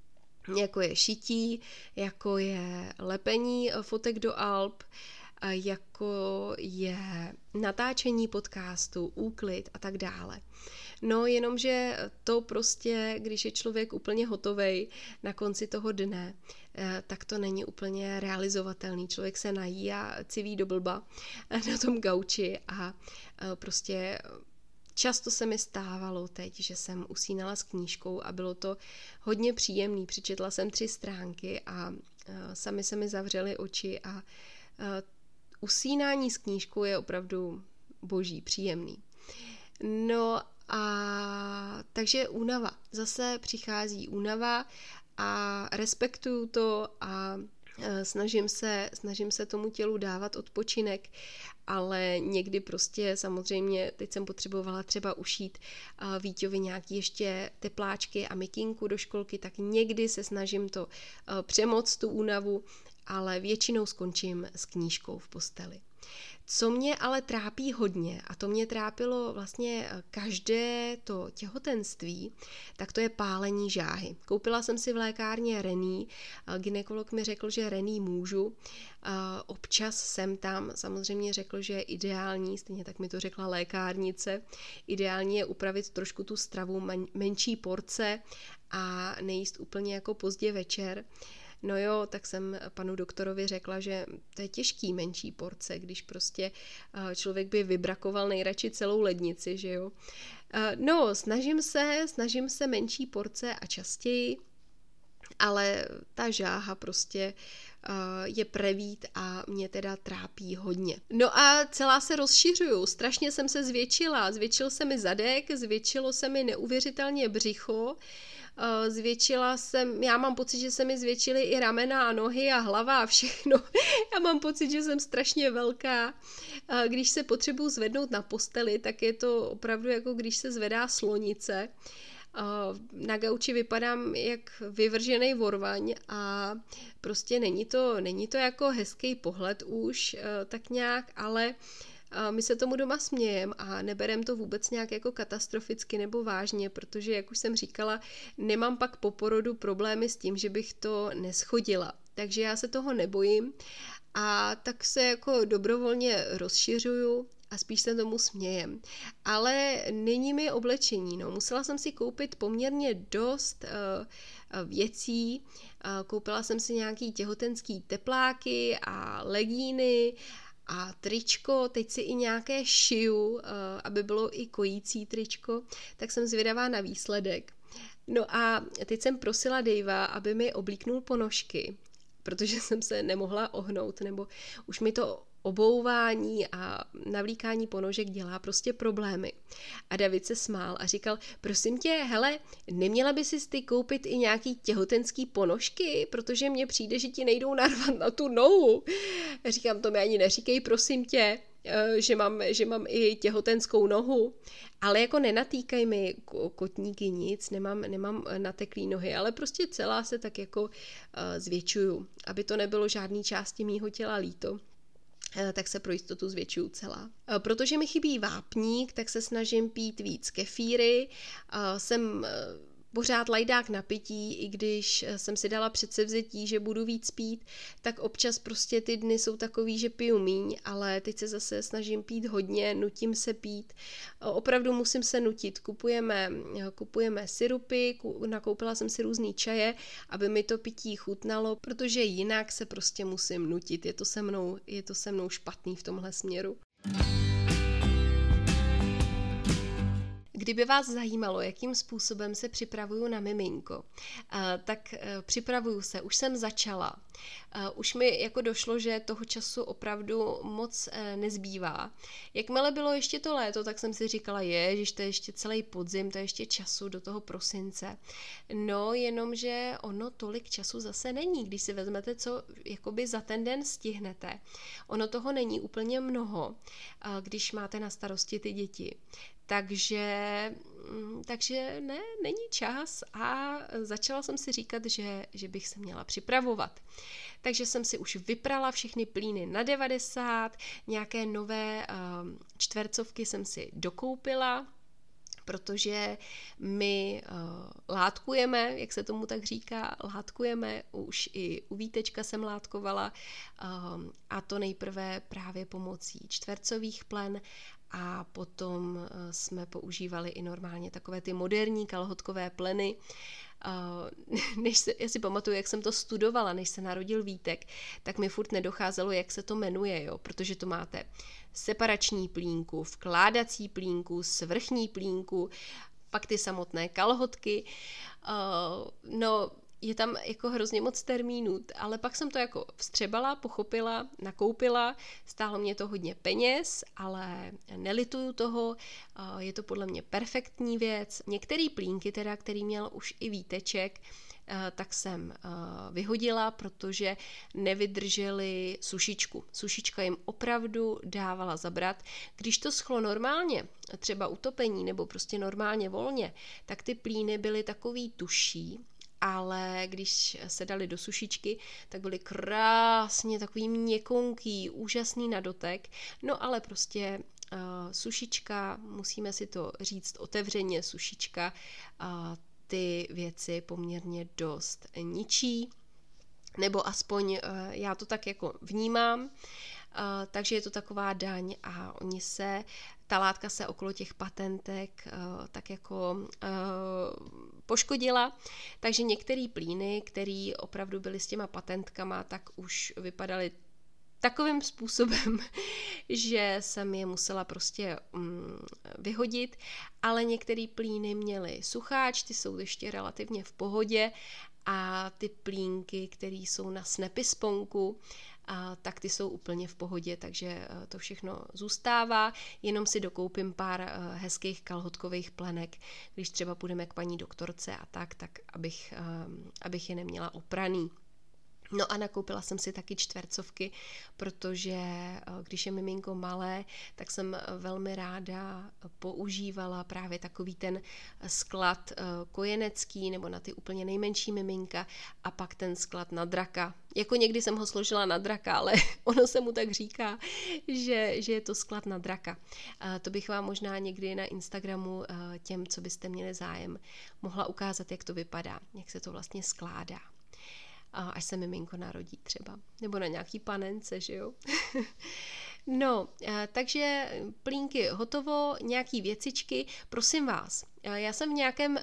jako je šití, jako je lepení fotek do alb, jako je natáčení podcastu, úklid a tak dále. No jenomže to prostě, když je člověk úplně hotovej na konci toho dne, tak to není úplně realizovatelný. Člověk se nají a civí do blba na tom gauči a prostě často se mi stávalo teď, že jsem usínala s knížkou a bylo to hodně příjemný. Přečetla jsem 3 stránky a sami se mi zavřely oči a usínání s knížkou je opravdu boží, příjemný. No a takže únava. Zase přichází únava a respektuju to a snažím se tomu tělu dávat odpočinek, ale někdy prostě samozřejmě, teď jsem potřebovala třeba ušít Víťovi nějaký ještě tepláčky a mikinku do školky, tak někdy se snažím to přemoct tu únavu, ale většinou skončím s knížkou v posteli. Co mě ale trápí hodně, a to mě trápilo vlastně každé to těhotenství, tak to je pálení žáhy. Koupila jsem si v lékárně Rený, gynekolog mi řekl, že Rený můžu, občas jsem tam, samozřejmě řekl, že je ideální, stejně tak mi to řekla lékárnice, ideální je upravit trošku tu stravu, menší porce a nejíst úplně jako pozdě večer. No jo, tak jsem panu doktorovi řekla, že to je těžký menší porce, když prostě člověk by vybrakoval nejradši celou lednici, že jo. No, snažím se menší porce a častěji, ale ta žáha prostě je prevít a mě teda trápí hodně. No a celá se rozšiřuju, strašně jsem se zvětšil se mi zadek, zvětšilo se mi neuvěřitelně břicho, já mám pocit, že se mi zvětšily i ramena a nohy a hlava a všechno. Já mám pocit, že jsem strašně velká. Když se potřebuji zvednout na posteli, tak je to opravdu jako když se zvedá slonice. Na gauči vypadám jak vyvržený vorvaň a prostě není to jako hezký pohled už tak nějak, ale my se tomu doma smějem a neberem to vůbec nějak jako katastroficky nebo vážně, protože, jak už jsem říkala, nemám pak po porodu problémy s tím, že bych to neschodila. Takže já se toho nebojím a tak se jako dobrovolně rozšiřuju a spíš se tomu smějem. Ale není mi oblečení, no. Musela jsem si koupit poměrně dost věcí. Koupila jsem si nějaký těhotenský tepláky a legíny a tričko, teď si i nějaké šiju, aby bylo i kojící tričko, tak jsem zvědavá na výsledek. No a teď jsem prosila Davea, aby mi oblíknul ponožky, protože jsem se nemohla ohnout, nebo už mi to obouvání a navlíkání ponožek dělá prostě problémy. A David se smál a říkal, prosím tě, hele, neměla by si ty koupit i nějaký těhotenský ponožky, protože mně přijde, že ti nejdou narvat na tu nohu. Říkám, to mi ani neříkej, prosím tě, že mám i těhotenskou nohu, ale jako nenatýkaj mi kotníky nic, nemám nateklý nohy, ale prostě celá se tak jako zvětšuju, aby to nebylo žádný části mýho těla líto. Tak se pro jistotu zvětšuju celá. Protože mi chybí vápník, tak se snažím pít víc kefíry. Jsem pořád lajdák na pití, i když jsem si dala předsevzetí, že budu víc pít, tak občas prostě ty dny jsou takový, že piju míň, ale teď se zase snažím pít hodně, nutím se pít. Opravdu musím se nutit. Kupujeme sirupy, nakoupila jsem si různý čaje, aby mi to pití chutnalo, protože jinak se prostě musím nutit. Je to se mnou špatný v tomhle směru. Kdyby vás zajímalo, jakým způsobem se připravuju na miminko, tak připravuju se, už jsem začala. Už mi jako došlo, že toho času opravdu moc nezbývá. Jakmile bylo ještě to léto, tak jsem si říkala, ježiš, to je ještě celý podzim, to je ještě času do toho prosince. No, jenomže ono tolik času zase není, když si vezmete, co jakoby za ten den stihnete. Ono toho není úplně mnoho, když máte na starosti ty děti. Takže ne, není čas a začala jsem si říkat, že bych se měla připravovat. Takže jsem si už vyprala všechny plíny na 90, nějaké nové čtvercovky jsem si dokoupila, protože my látkujeme, jak se tomu tak říká, látkujeme, už i u Vítečka jsem látkovala, a to nejprve právě pomocí čtvercových plen a potom jsme používali i normálně takové ty moderní kalhotkové pleny. Já si pamatuju, jak jsem to studovala, než se narodil Vítek, tak mi furt nedocházelo, jak se to jmenuje, jo? Protože to máte separační plínku, vkládací plínku, svrchní plínku, pak ty samotné kalhotky, no je tam jako hrozně moc termínů, ale pak jsem to jako vstřebala, pochopila, nakoupila, stálo mě to hodně peněz, ale nelituju toho, je to podle mě perfektní věc. Některé plínky teda, který měl už i Víteček, tak jsem vyhodila, protože nevydrželi sušičku. Sušička jim opravdu dávala zabrat. Když to schlo normálně, třeba utopení nebo prostě normálně volně, tak ty plíny byly takový tuší, ale když se dali do sušičky, tak byly krásně takový měkonký, úžasný na dotek, no ale prostě sušička, musíme si to říct otevřeně, sušička ty věci poměrně dost ničí, nebo aspoň já to tak jako vnímám, takže je to taková daň a ta látka se okolo těch patentek tak jako poškodila, takže některé plíny, které opravdu byly s těma patentkama, tak už vypadaly takovým způsobem, že jsem je musela prostě vyhodit, ale některé plíny měly sucháč, ty jsou ještě relativně v pohodě a ty plínky, které jsou na snapy sponku, tak ty jsou úplně v pohodě, takže to všechno zůstává, jenom si dokoupím pár hezkých kalhotkových plenek, když třeba půjdeme k paní doktorce a tak abych je neměla opraný. No a nakoupila jsem si taky čtvercovky, protože když je miminko malé, tak jsem velmi ráda používala právě takový ten sklad kojenecký nebo na ty úplně nejmenší miminka a pak ten sklad na draka. Jako někdy jsem ho složila na draka, ale ono se mu tak říká, že je to sklad na draka. To bych vám možná někdy na Instagramu těm, co byste měli zájem, mohla ukázat, jak to vypadá, jak se to vlastně skládá. Až se miminko narodí třeba. Nebo na nějaký panence, že jo? No, takže plínky hotovo, nějaký věcičky. Prosím vás, já jsem v nějakém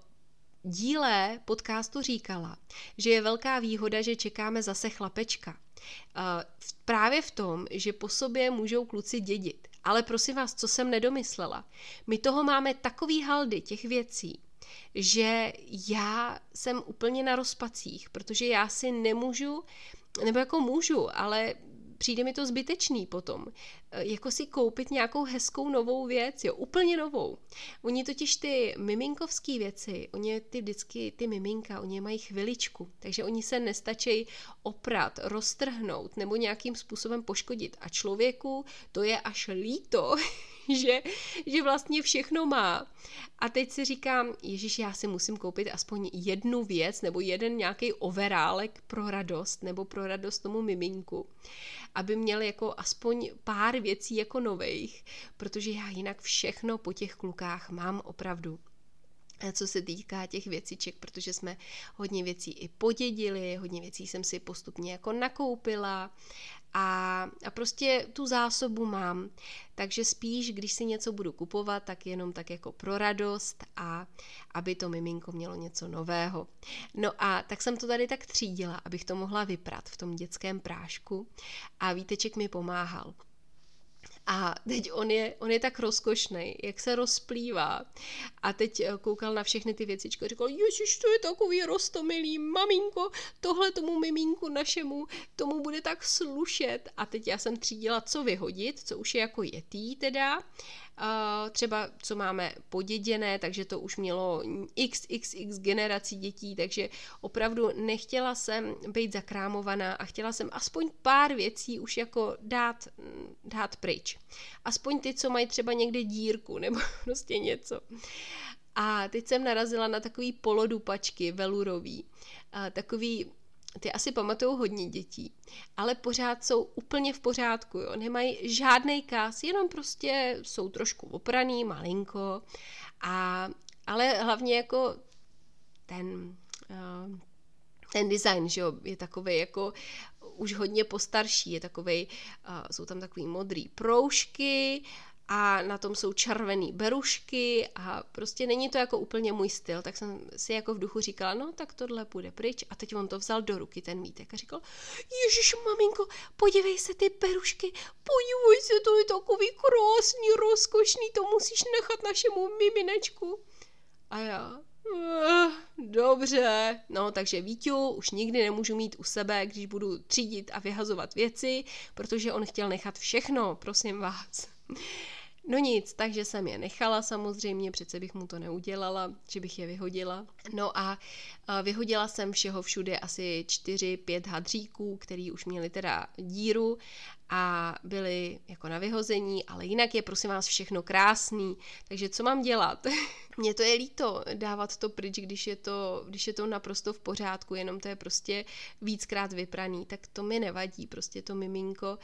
díle podcastu říkala, že je velká výhoda, že čekáme zase chlapečka. Právě v tom, že po sobě můžou kluci dědit. Ale prosím vás, co jsem nedomyslela? My toho máme takový haldy těch věcí, že já jsem úplně na rozpacích, protože já si nemůžu, nebo jako můžu, ale přijde mi to zbytečný potom, jako si koupit nějakou hezkou novou věc, jo, úplně novou. Oni totiž ty miminkovský věci, ty miminka, oni mají chviličku, takže oni se nestačí oprat, roztrhnout nebo nějakým způsobem poškodit. A člověku to je až líto, že vlastně všechno má. A teď si říkám, ježiš, já si musím koupit aspoň jednu věc nebo jeden nějaký overálek pro radost nebo pro radost tomu miminku, aby měl jako aspoň pár věcí jako novejch, protože já jinak všechno po těch klukách mám opravdu. Co se týká těch věciček, protože jsme hodně věcí i podědili, hodně věcí jsem si postupně jako nakoupila a prostě tu zásobu mám. Takže spíš, když si něco budu kupovat, tak jenom tak jako pro radost a aby to miminko mělo něco nového. No a tak jsem to tady tak třídila, abych to mohla vyprat v tom dětském prášku a Víteček mi pomáhal. A teď on je tak rozkošnej, jak se rozplývá. A teď koukal na všechny ty věcičky a říkal, ježiš, to je takový roztomilý, maminko, tohle tomu miminku našemu, tomu bude tak slušet. A teď já jsem třídila, co vyhodit, co už je jako jetý teda. Třeba co máme poděděné, takže to už mělo xxx generací dětí, takže opravdu nechtěla jsem být zakrámovaná a chtěla jsem aspoň pár věcí už jako dát pryč. Aspoň ty, co mají třeba někde dírku nebo prostě něco. A teď jsem narazila na takový polodupačky velurový, takový ty asi pamatujou hodně dětí, ale pořád jsou úplně v pořádku, jo? Nemají žádnej kás, jenom prostě jsou trošku opraný, malinko, ale hlavně jako ten design, že jo, je takovej jako už hodně postarší, je takovej, jsou tam takový modrý proužky a na tom jsou červený berušky a prostě není to jako úplně můj styl, tak jsem si jako v duchu říkala, no tak tohle půjde pryč a teď on to vzal do ruky, ten mítek a říkal, ježiš maminko, podívej se ty berušky, podívej se, to je takový krásný, rozkošný, to musíš nechat našemu miminečku. A já, dobře, no takže Víťu už nikdy nemůžu mít u sebe, když budu třídit a vyhazovat věci, protože on chtěl nechat všechno, prosím vás. No nic, takže jsem je nechala samozřejmě, přece bych mu to neudělala, že bych je vyhodila. No a vyhodila jsem všeho všude asi 4-5 hadříků, který už měli teda díru a byly jako na vyhození, ale jinak je prosím vás všechno krásný, takže co mám dělat? Mně to je líto dávat to pryč, když je to naprosto v pořádku, jenom to je prostě víckrát vypraný, tak to mi nevadí, prostě to miminko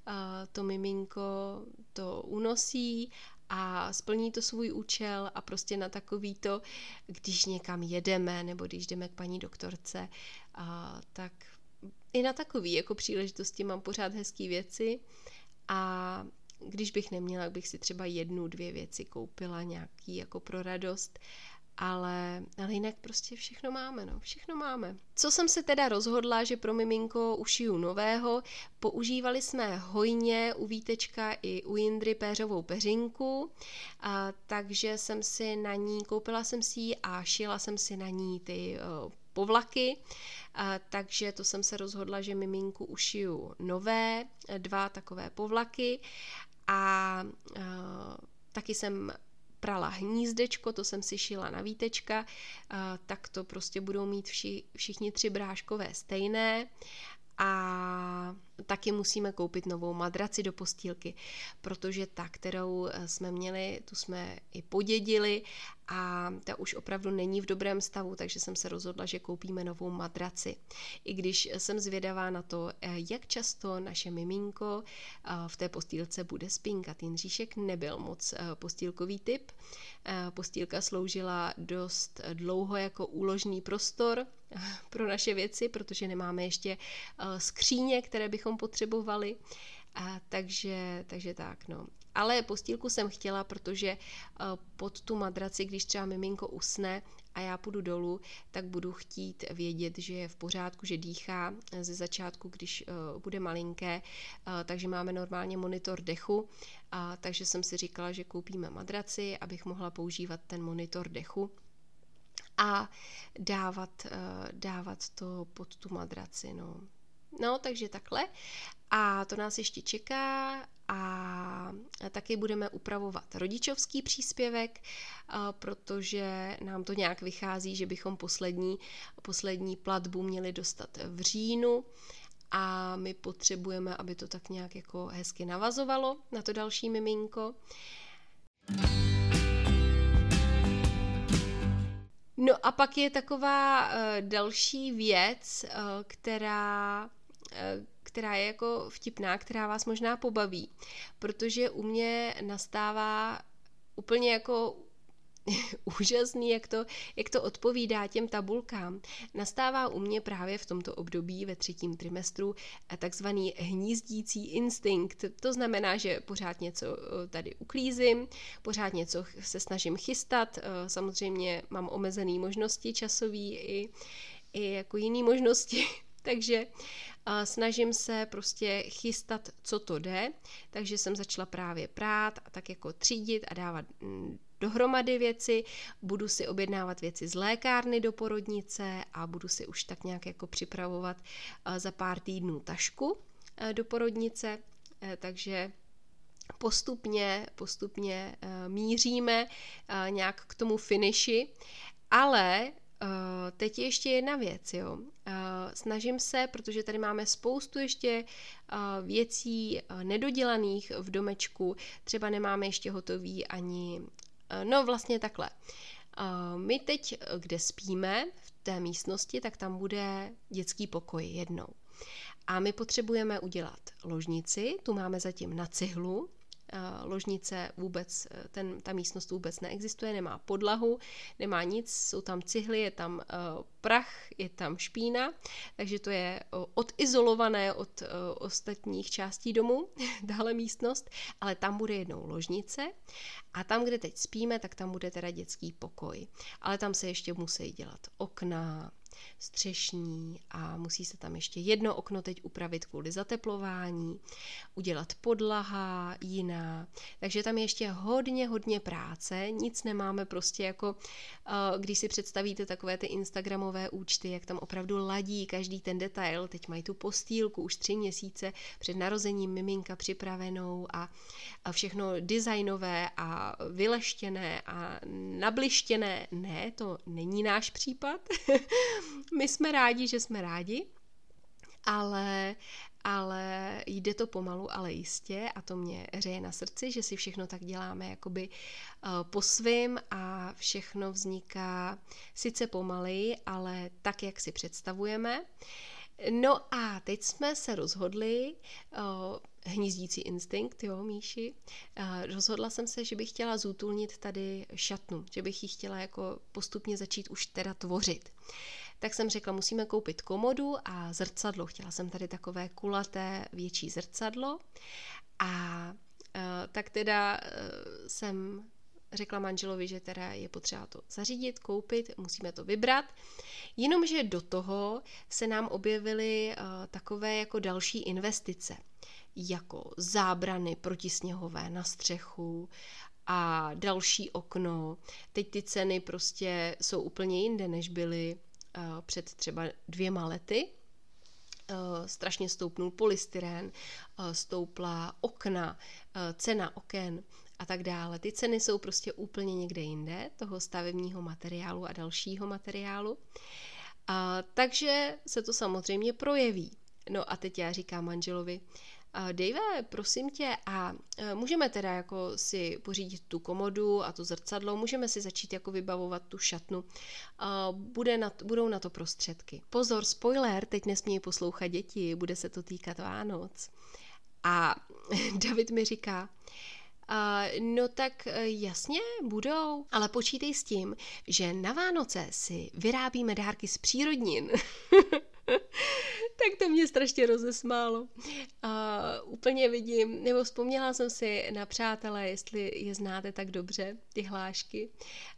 to unosí a splní to svůj účel a prostě na takový to, když někam jedeme nebo když jdeme k paní doktorce, tak i na takový jako příležitosti mám pořád hezký věci a když bych neměla, bych si třeba 1-2 věci koupila nějaký jako pro radost, ale jinak prostě všechno máme, no, všechno máme. Co jsem se teda rozhodla, že pro miminko ušiju nového, používali jsme hojně u Vítečka i u Jindry péřovou peřinku, takže jsem si na ní, koupila jsem si ji a šila jsem si na ní ty povlaky, takže to jsem se rozhodla, že miminku ušiju nové 2 takové povlaky a taky jsem prala hnízdečko, to jsem si šila na Vítečka, tak to prostě budou mít všichni 3 bráškové stejné a taky musíme koupit novou madraci do postýlky, protože ta, kterou jsme měli, tu jsme i podědili a ta už opravdu není v dobrém stavu, takže jsem se rozhodla, že koupíme novou madraci. I když jsem zvědavá na to, jak často naše miminko v té postýlce bude spinkat. Jindříšek nebyl moc postýlkový typ. Postýlka sloužila dost dlouho jako úložný prostor pro naše věci, protože nemáme ještě skříně, které bychom potřebovali, takže tak, no. Ale postýlku jsem chtěla, protože pod tu madraci, když třeba miminko usne a já půjdu dolů, tak budu chtít vědět, že je v pořádku, že dýchá ze začátku, když bude malinké, takže máme normálně monitor dechu, takže jsem si říkala, že koupíme madraci, abych mohla používat ten monitor dechu a dávat to pod tu madraci, no. No, takže takhle. A to nás ještě čeká a taky budeme upravovat rodičovský příspěvek, protože nám to nějak vychází, že bychom poslední platbu měli dostat v říjnu a my potřebujeme, aby to tak nějak jako hezky navazovalo na to další miminko. No a pak je taková další věc, která je jako vtipná, která vás možná pobaví, protože u mě nastává úplně jako úžasný, jak to odpovídá těm tabulkám. Nastává u mě právě v tomto období ve 3. trimestru takzvaný hnízdící instinkt. To znamená, že pořád něco tady uklízím, pořád něco se snažím chystat, samozřejmě mám omezené možnosti časový i jako jiné možnosti, takže snažím se prostě chystat, co to jde, takže jsem začala právě prát a tak jako třídit a dávat dohromady věci, budu si objednávat věci z lékárny do porodnice a budu si už tak nějak jako připravovat za pár týdnů tašku do porodnice, takže postupně míříme nějak k tomu finiši, ale teď je ještě jedna věc, jo. Snažím se, protože tady máme spoustu ještě věcí nedodělaných v domečku, třeba nemáme ještě hotový ani, no vlastně takhle. My teď, kde spíme, té místnosti, tak tam bude dětský pokoj jednou. A my potřebujeme udělat ložnici, tu máme zatím na cihlu. Ložnice vůbec, ta místnost vůbec neexistuje, nemá podlahu, nemá nic, jsou tam cihly, je tam prach, je tam špína, takže to je odizolované od ostatních částí domu, tahle místnost, ale tam bude jednou ložnice a tam, kde teď spíme, tak tam bude teda dětský pokoj. Ale tam se ještě musí dělat okna, střešní a musí se tam ještě jedno okno teď upravit kvůli zateplování, udělat podlaha jiná, takže tam je ještě hodně práce, nic nemáme prostě jako, když si představíte takové ty instagramové účty, jak tam opravdu ladí každý ten detail, teď mají tu postýlku už 3 měsíce před narozením miminka připravenou a všechno designové a vyleštěné a nablištěné, ne, to není náš případ. My jsme rádi, že jsme rádi, ale jde to pomalu, ale jistě a to mě hřeje na srdci, že si všechno tak děláme jakoby po svým a všechno vzniká sice pomaleji, ale tak, jak si představujeme. No a teď jsme se rozhodli, hnízdící instinkt, jo, Míši, rozhodla jsem se, že bych chtěla zútulnit tady šatnu, že bych ji chtěla jako postupně začít už teda tvořit. Tak jsem řekla, musíme koupit komodu a zrcadlo. Chtěla jsem tady takové kulaté větší zrcadlo a tak teda jsem řekla manželovi, že teda je potřeba to zařídit, koupit, musíme to vybrat. Jenomže do toho se nám objevily takové jako další investice, jako zábrany protisněhové na střechu a další okno. Teď ty ceny prostě jsou úplně jinde, než byly před třeba 2 lety. Strašně stoupnul polystyren, stoupla okna, cena oken a tak dále. Ty ceny jsou prostě úplně někde jinde, toho stavebního materiálu a dalšího materiálu. Takže se to samozřejmě projeví. No a teď já říkám manželovi, Dave, prosím tě, a můžeme teda jako si pořídit tu komodu a to zrcadlo, můžeme si začít jako vybavovat tu šatnu, budou na to prostředky. Pozor, spoiler, teď nesmějí poslouchat děti, bude se to týkat Vánoc. A David mi říká, no tak jasně, budou, ale počítej s tím, že na Vánoce si vyrábíme dárky z přírodnin. Tak to mě strašně rozesmálo. Úplně vidím, nebo vzpomněla jsem si na přátelé, jestli je znáte tak dobře, ty hlášky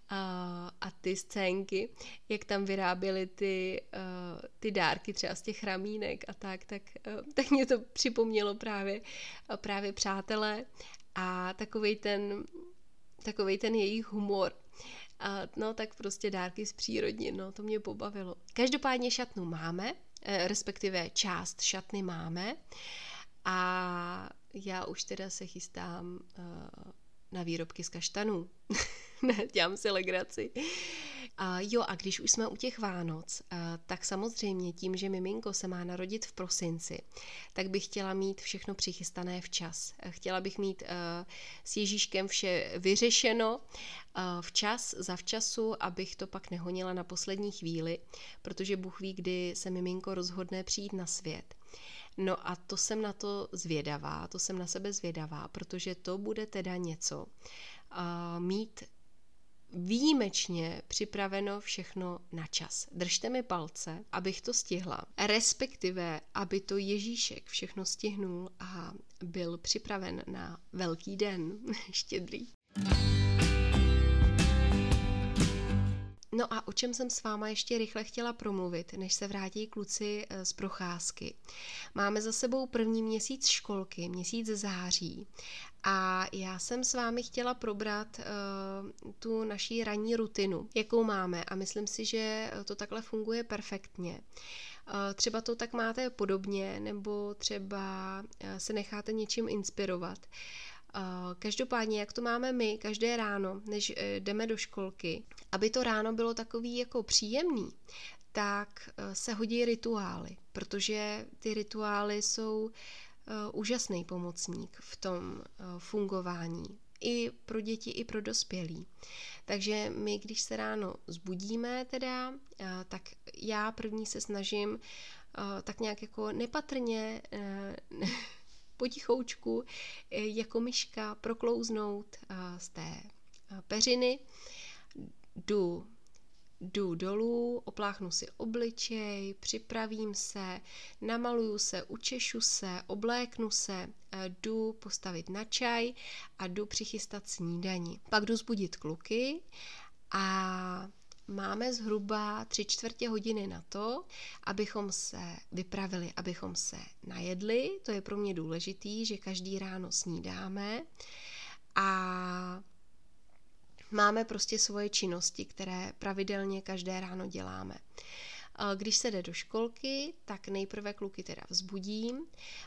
a ty scénky, jak tam vyráběli ty dárky třeba z těch ramínek a tak mě to připomnělo právě přátelé a takovej ten jejich humor. No tak prostě dárky z přírodnin, no to mě pobavilo. Každopádně šatnu máme, respektive část šatny máme a já už teda se chystám na výrobky z kaštanů. Ne, dělám si legraci. A když už jsme u těch Vánoc, tak samozřejmě tím, že miminko se má narodit v prosinci, tak bych chtěla mít všechno přichystané včas. Chtěla bych mít s Ježíškem vše vyřešeno včas, zavčasu, abych to pak nehonila na poslední chvíli, protože Bůh ví, kdy se miminko rozhodne přijít na svět. No a to jsem na to zvědavá, to jsem na sebe zvědavá, protože to bude teda něco. Mít výjimečně připraveno všechno na čas. Držte mi palce, abych to stihla, respektive, aby to Ježíšek všechno stihnul a byl připraven na velký den, štědrý. No a o čem jsem s váma ještě rychle chtěla promluvit, než se vrátí kluci z procházky. Máme za sebou první měsíc školky, měsíc září a já jsem s vámi chtěla probrat tu naší ranní rutinu, jakou máme a myslím si, že to takhle funguje perfektně. Třeba to tak máte podobně, nebo třeba se necháte něčím inspirovat. Každopádně, jak to máme my každé ráno, než jdeme do školky, aby to ráno bylo takový jako příjemný, tak se hodí rituály, protože ty rituály jsou úžasný pomocník v tom fungování i pro děti, i pro dospělí. Takže my, když se ráno zbudíme teda, tak já první se snažím tak nějak jako nepatrně, potichoučku, jako myška proklouznout z té peřiny, jdu dolů, opláchnu si obličej, připravím se, namaluju se, učešu se, obléknu se, jdu postavit na čaj a jdu přichystat snídani. Pak jdu zbudit kluky a máme zhruba 3/4 hodiny na to, abychom se vypravili, abychom se najedli. To je pro mě důležitý, že každý ráno snídáme a máme prostě svoje činnosti, které pravidelně každé ráno děláme. Když se jde do školky, tak nejprve kluky teda vzbudím.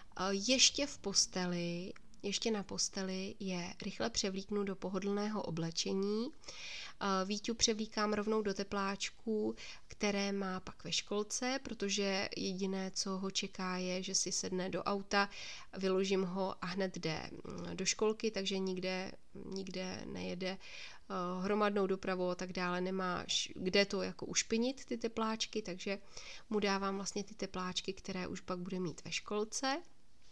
Ještě na posteli je rychle převlíknu do pohodlného oblečení. Víťu převlíkám rovnou do tepláčků, které má pak ve školce, protože jediné, co ho čeká, je, že si sedne do auta, vyložím ho a hned jde do školky, takže nikde nejede hromadnou dopravu a tak dále, nemá kde to jako ušpinit ty tepláčky, takže mu dávám vlastně ty tepláčky, které už pak bude mít ve školce.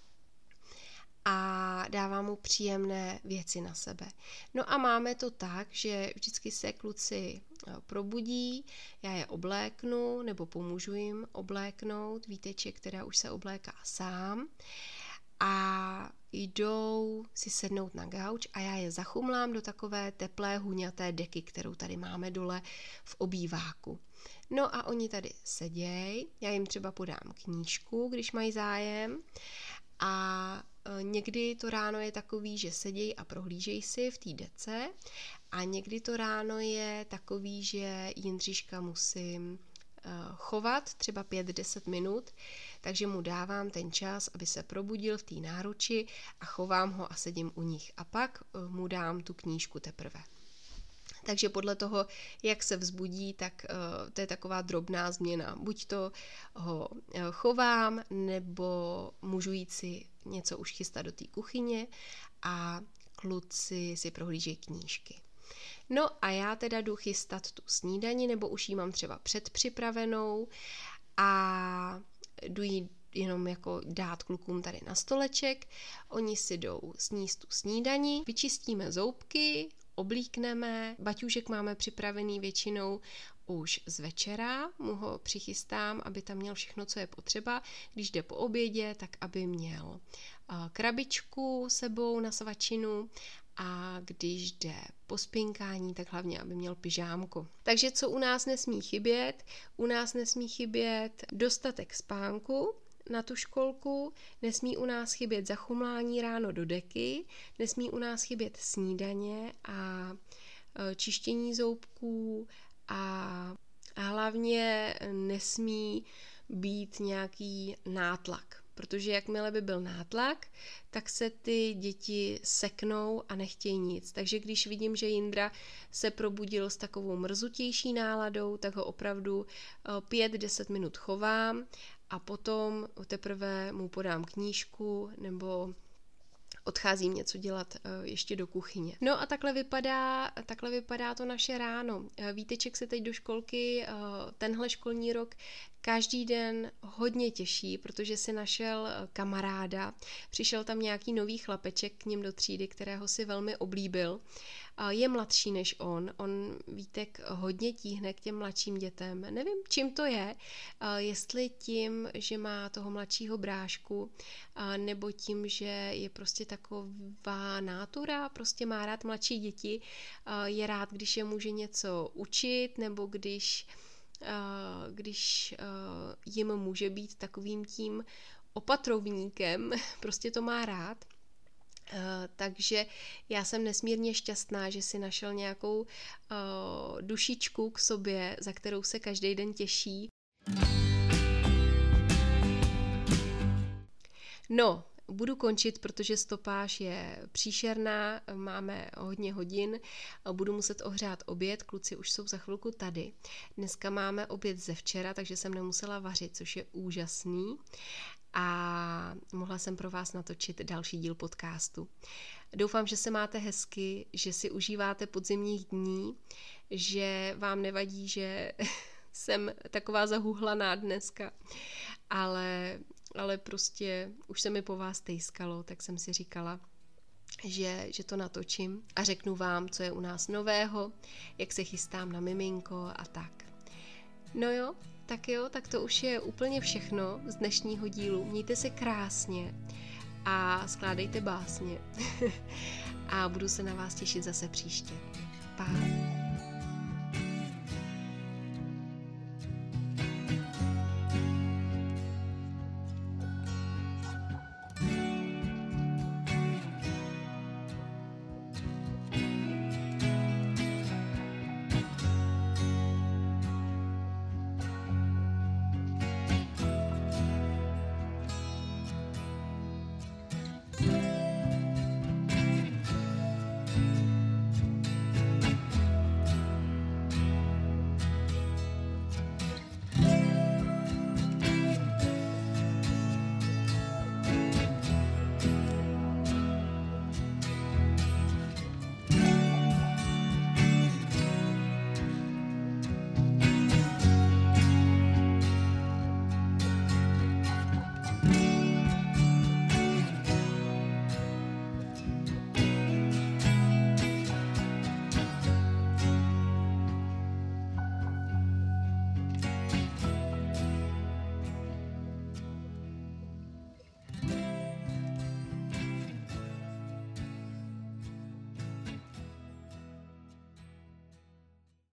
A dávám mu příjemné věci na sebe. No a máme to tak, že vždycky se kluci probudí, já je obléknu nebo pomůžu jim obléknout. Víteček teda už se obléká sám a jdou si sednout na gauč a já je zachumlám do takové teplé huňaté deky, kterou tady máme dole v obýváku. No a oni tady sedějí, já jim třeba podám knížku, když mají zájem a někdy to ráno je takový, že sedějí a prohlížejí si v té dece a někdy to ráno je takový, že Jindříška musím chovat třeba 5-10 minut, takže mu dávám ten čas, aby se probudil v té náruči a chovám ho a sedím u nich a pak mu dám tu knížku teprve. Takže podle toho, jak se vzbudí, tak to je taková drobná změna. Buď to ho chovám, nebo můžu jít si něco už chystat do té kuchyně a kluci si prohlížejí knížky. No a já teda jdu chystat tu snídani, nebo už ji mám třeba předpřipravenou a jdu ji jenom jako dát klukům tady na stoleček. Oni si jdou sníst tu snídani, vyčistíme zoubky, oblíkneme, baťůžek máme připravený většinou už z večera, mu ho přichystám, aby tam měl všechno, co je potřeba. Když jde po obědě, tak aby měl krabičku sebou na svačinu a když jde po spinkání, tak hlavně, aby měl pyžámko. Takže co u nás nesmí chybět? U nás nesmí chybět dostatek spánku na tu školku, nesmí u nás chybět zachumlání ráno do deky, nesmí u nás chybět snídaně a čištění zoubků a hlavně nesmí být nějaký nátlak, protože jakmile by byl nátlak, tak se ty děti seknou a nechtějí nic. Takže když vidím, že Jindra se probudil s takovou mrzutější náladou, tak ho opravdu 5-10 minut chovám a potom teprve mu podám knížku nebo odcházím něco dělat ještě do kuchyně. No a takhle vypadá to naše ráno. Víteček se teď do školky tenhle školní rok každý den hodně těší, protože si našel kamaráda. Přišel tam nějaký nový chlapeček k ním do třídy, kterého si velmi oblíbil. Je mladší než on. Vítek hodně tíhne k těm mladším dětem. Nevím, čím to je. Jestli tím, že má toho mladšího brášku, nebo tím, že je prostě taková nátura, prostě má rád mladší děti. Je rád, když je může něco učit, nebo když jim může být takovým tím opatrovníkem, prostě to má rád. Takže já jsem nesmírně šťastná, že si našel nějakou dušičku k sobě, za kterou se každý den těší. No, budu končit, protože stopáž je příšerná, máme hodně hodin, budu muset ohřát oběd, kluci už jsou za chvilku tady. Dneska máme oběd ze včera, takže jsem nemusela vařit, což je úžasný a mohla jsem pro vás natočit další díl podcastu. Doufám, že se máte hezky, že si užíváte podzimních dní, že vám nevadí, že jsem taková zahuhlaná dneska, ale prostě už se mi po vás tejskalo, tak jsem si říkala, že to natočím a řeknu vám, co je u nás nového, jak se chystám na miminko a tak. No jo, tak to už je úplně všechno z dnešního dílu. Mějte se krásně a skládejte básně. A budu se na vás těšit zase příště. Pa.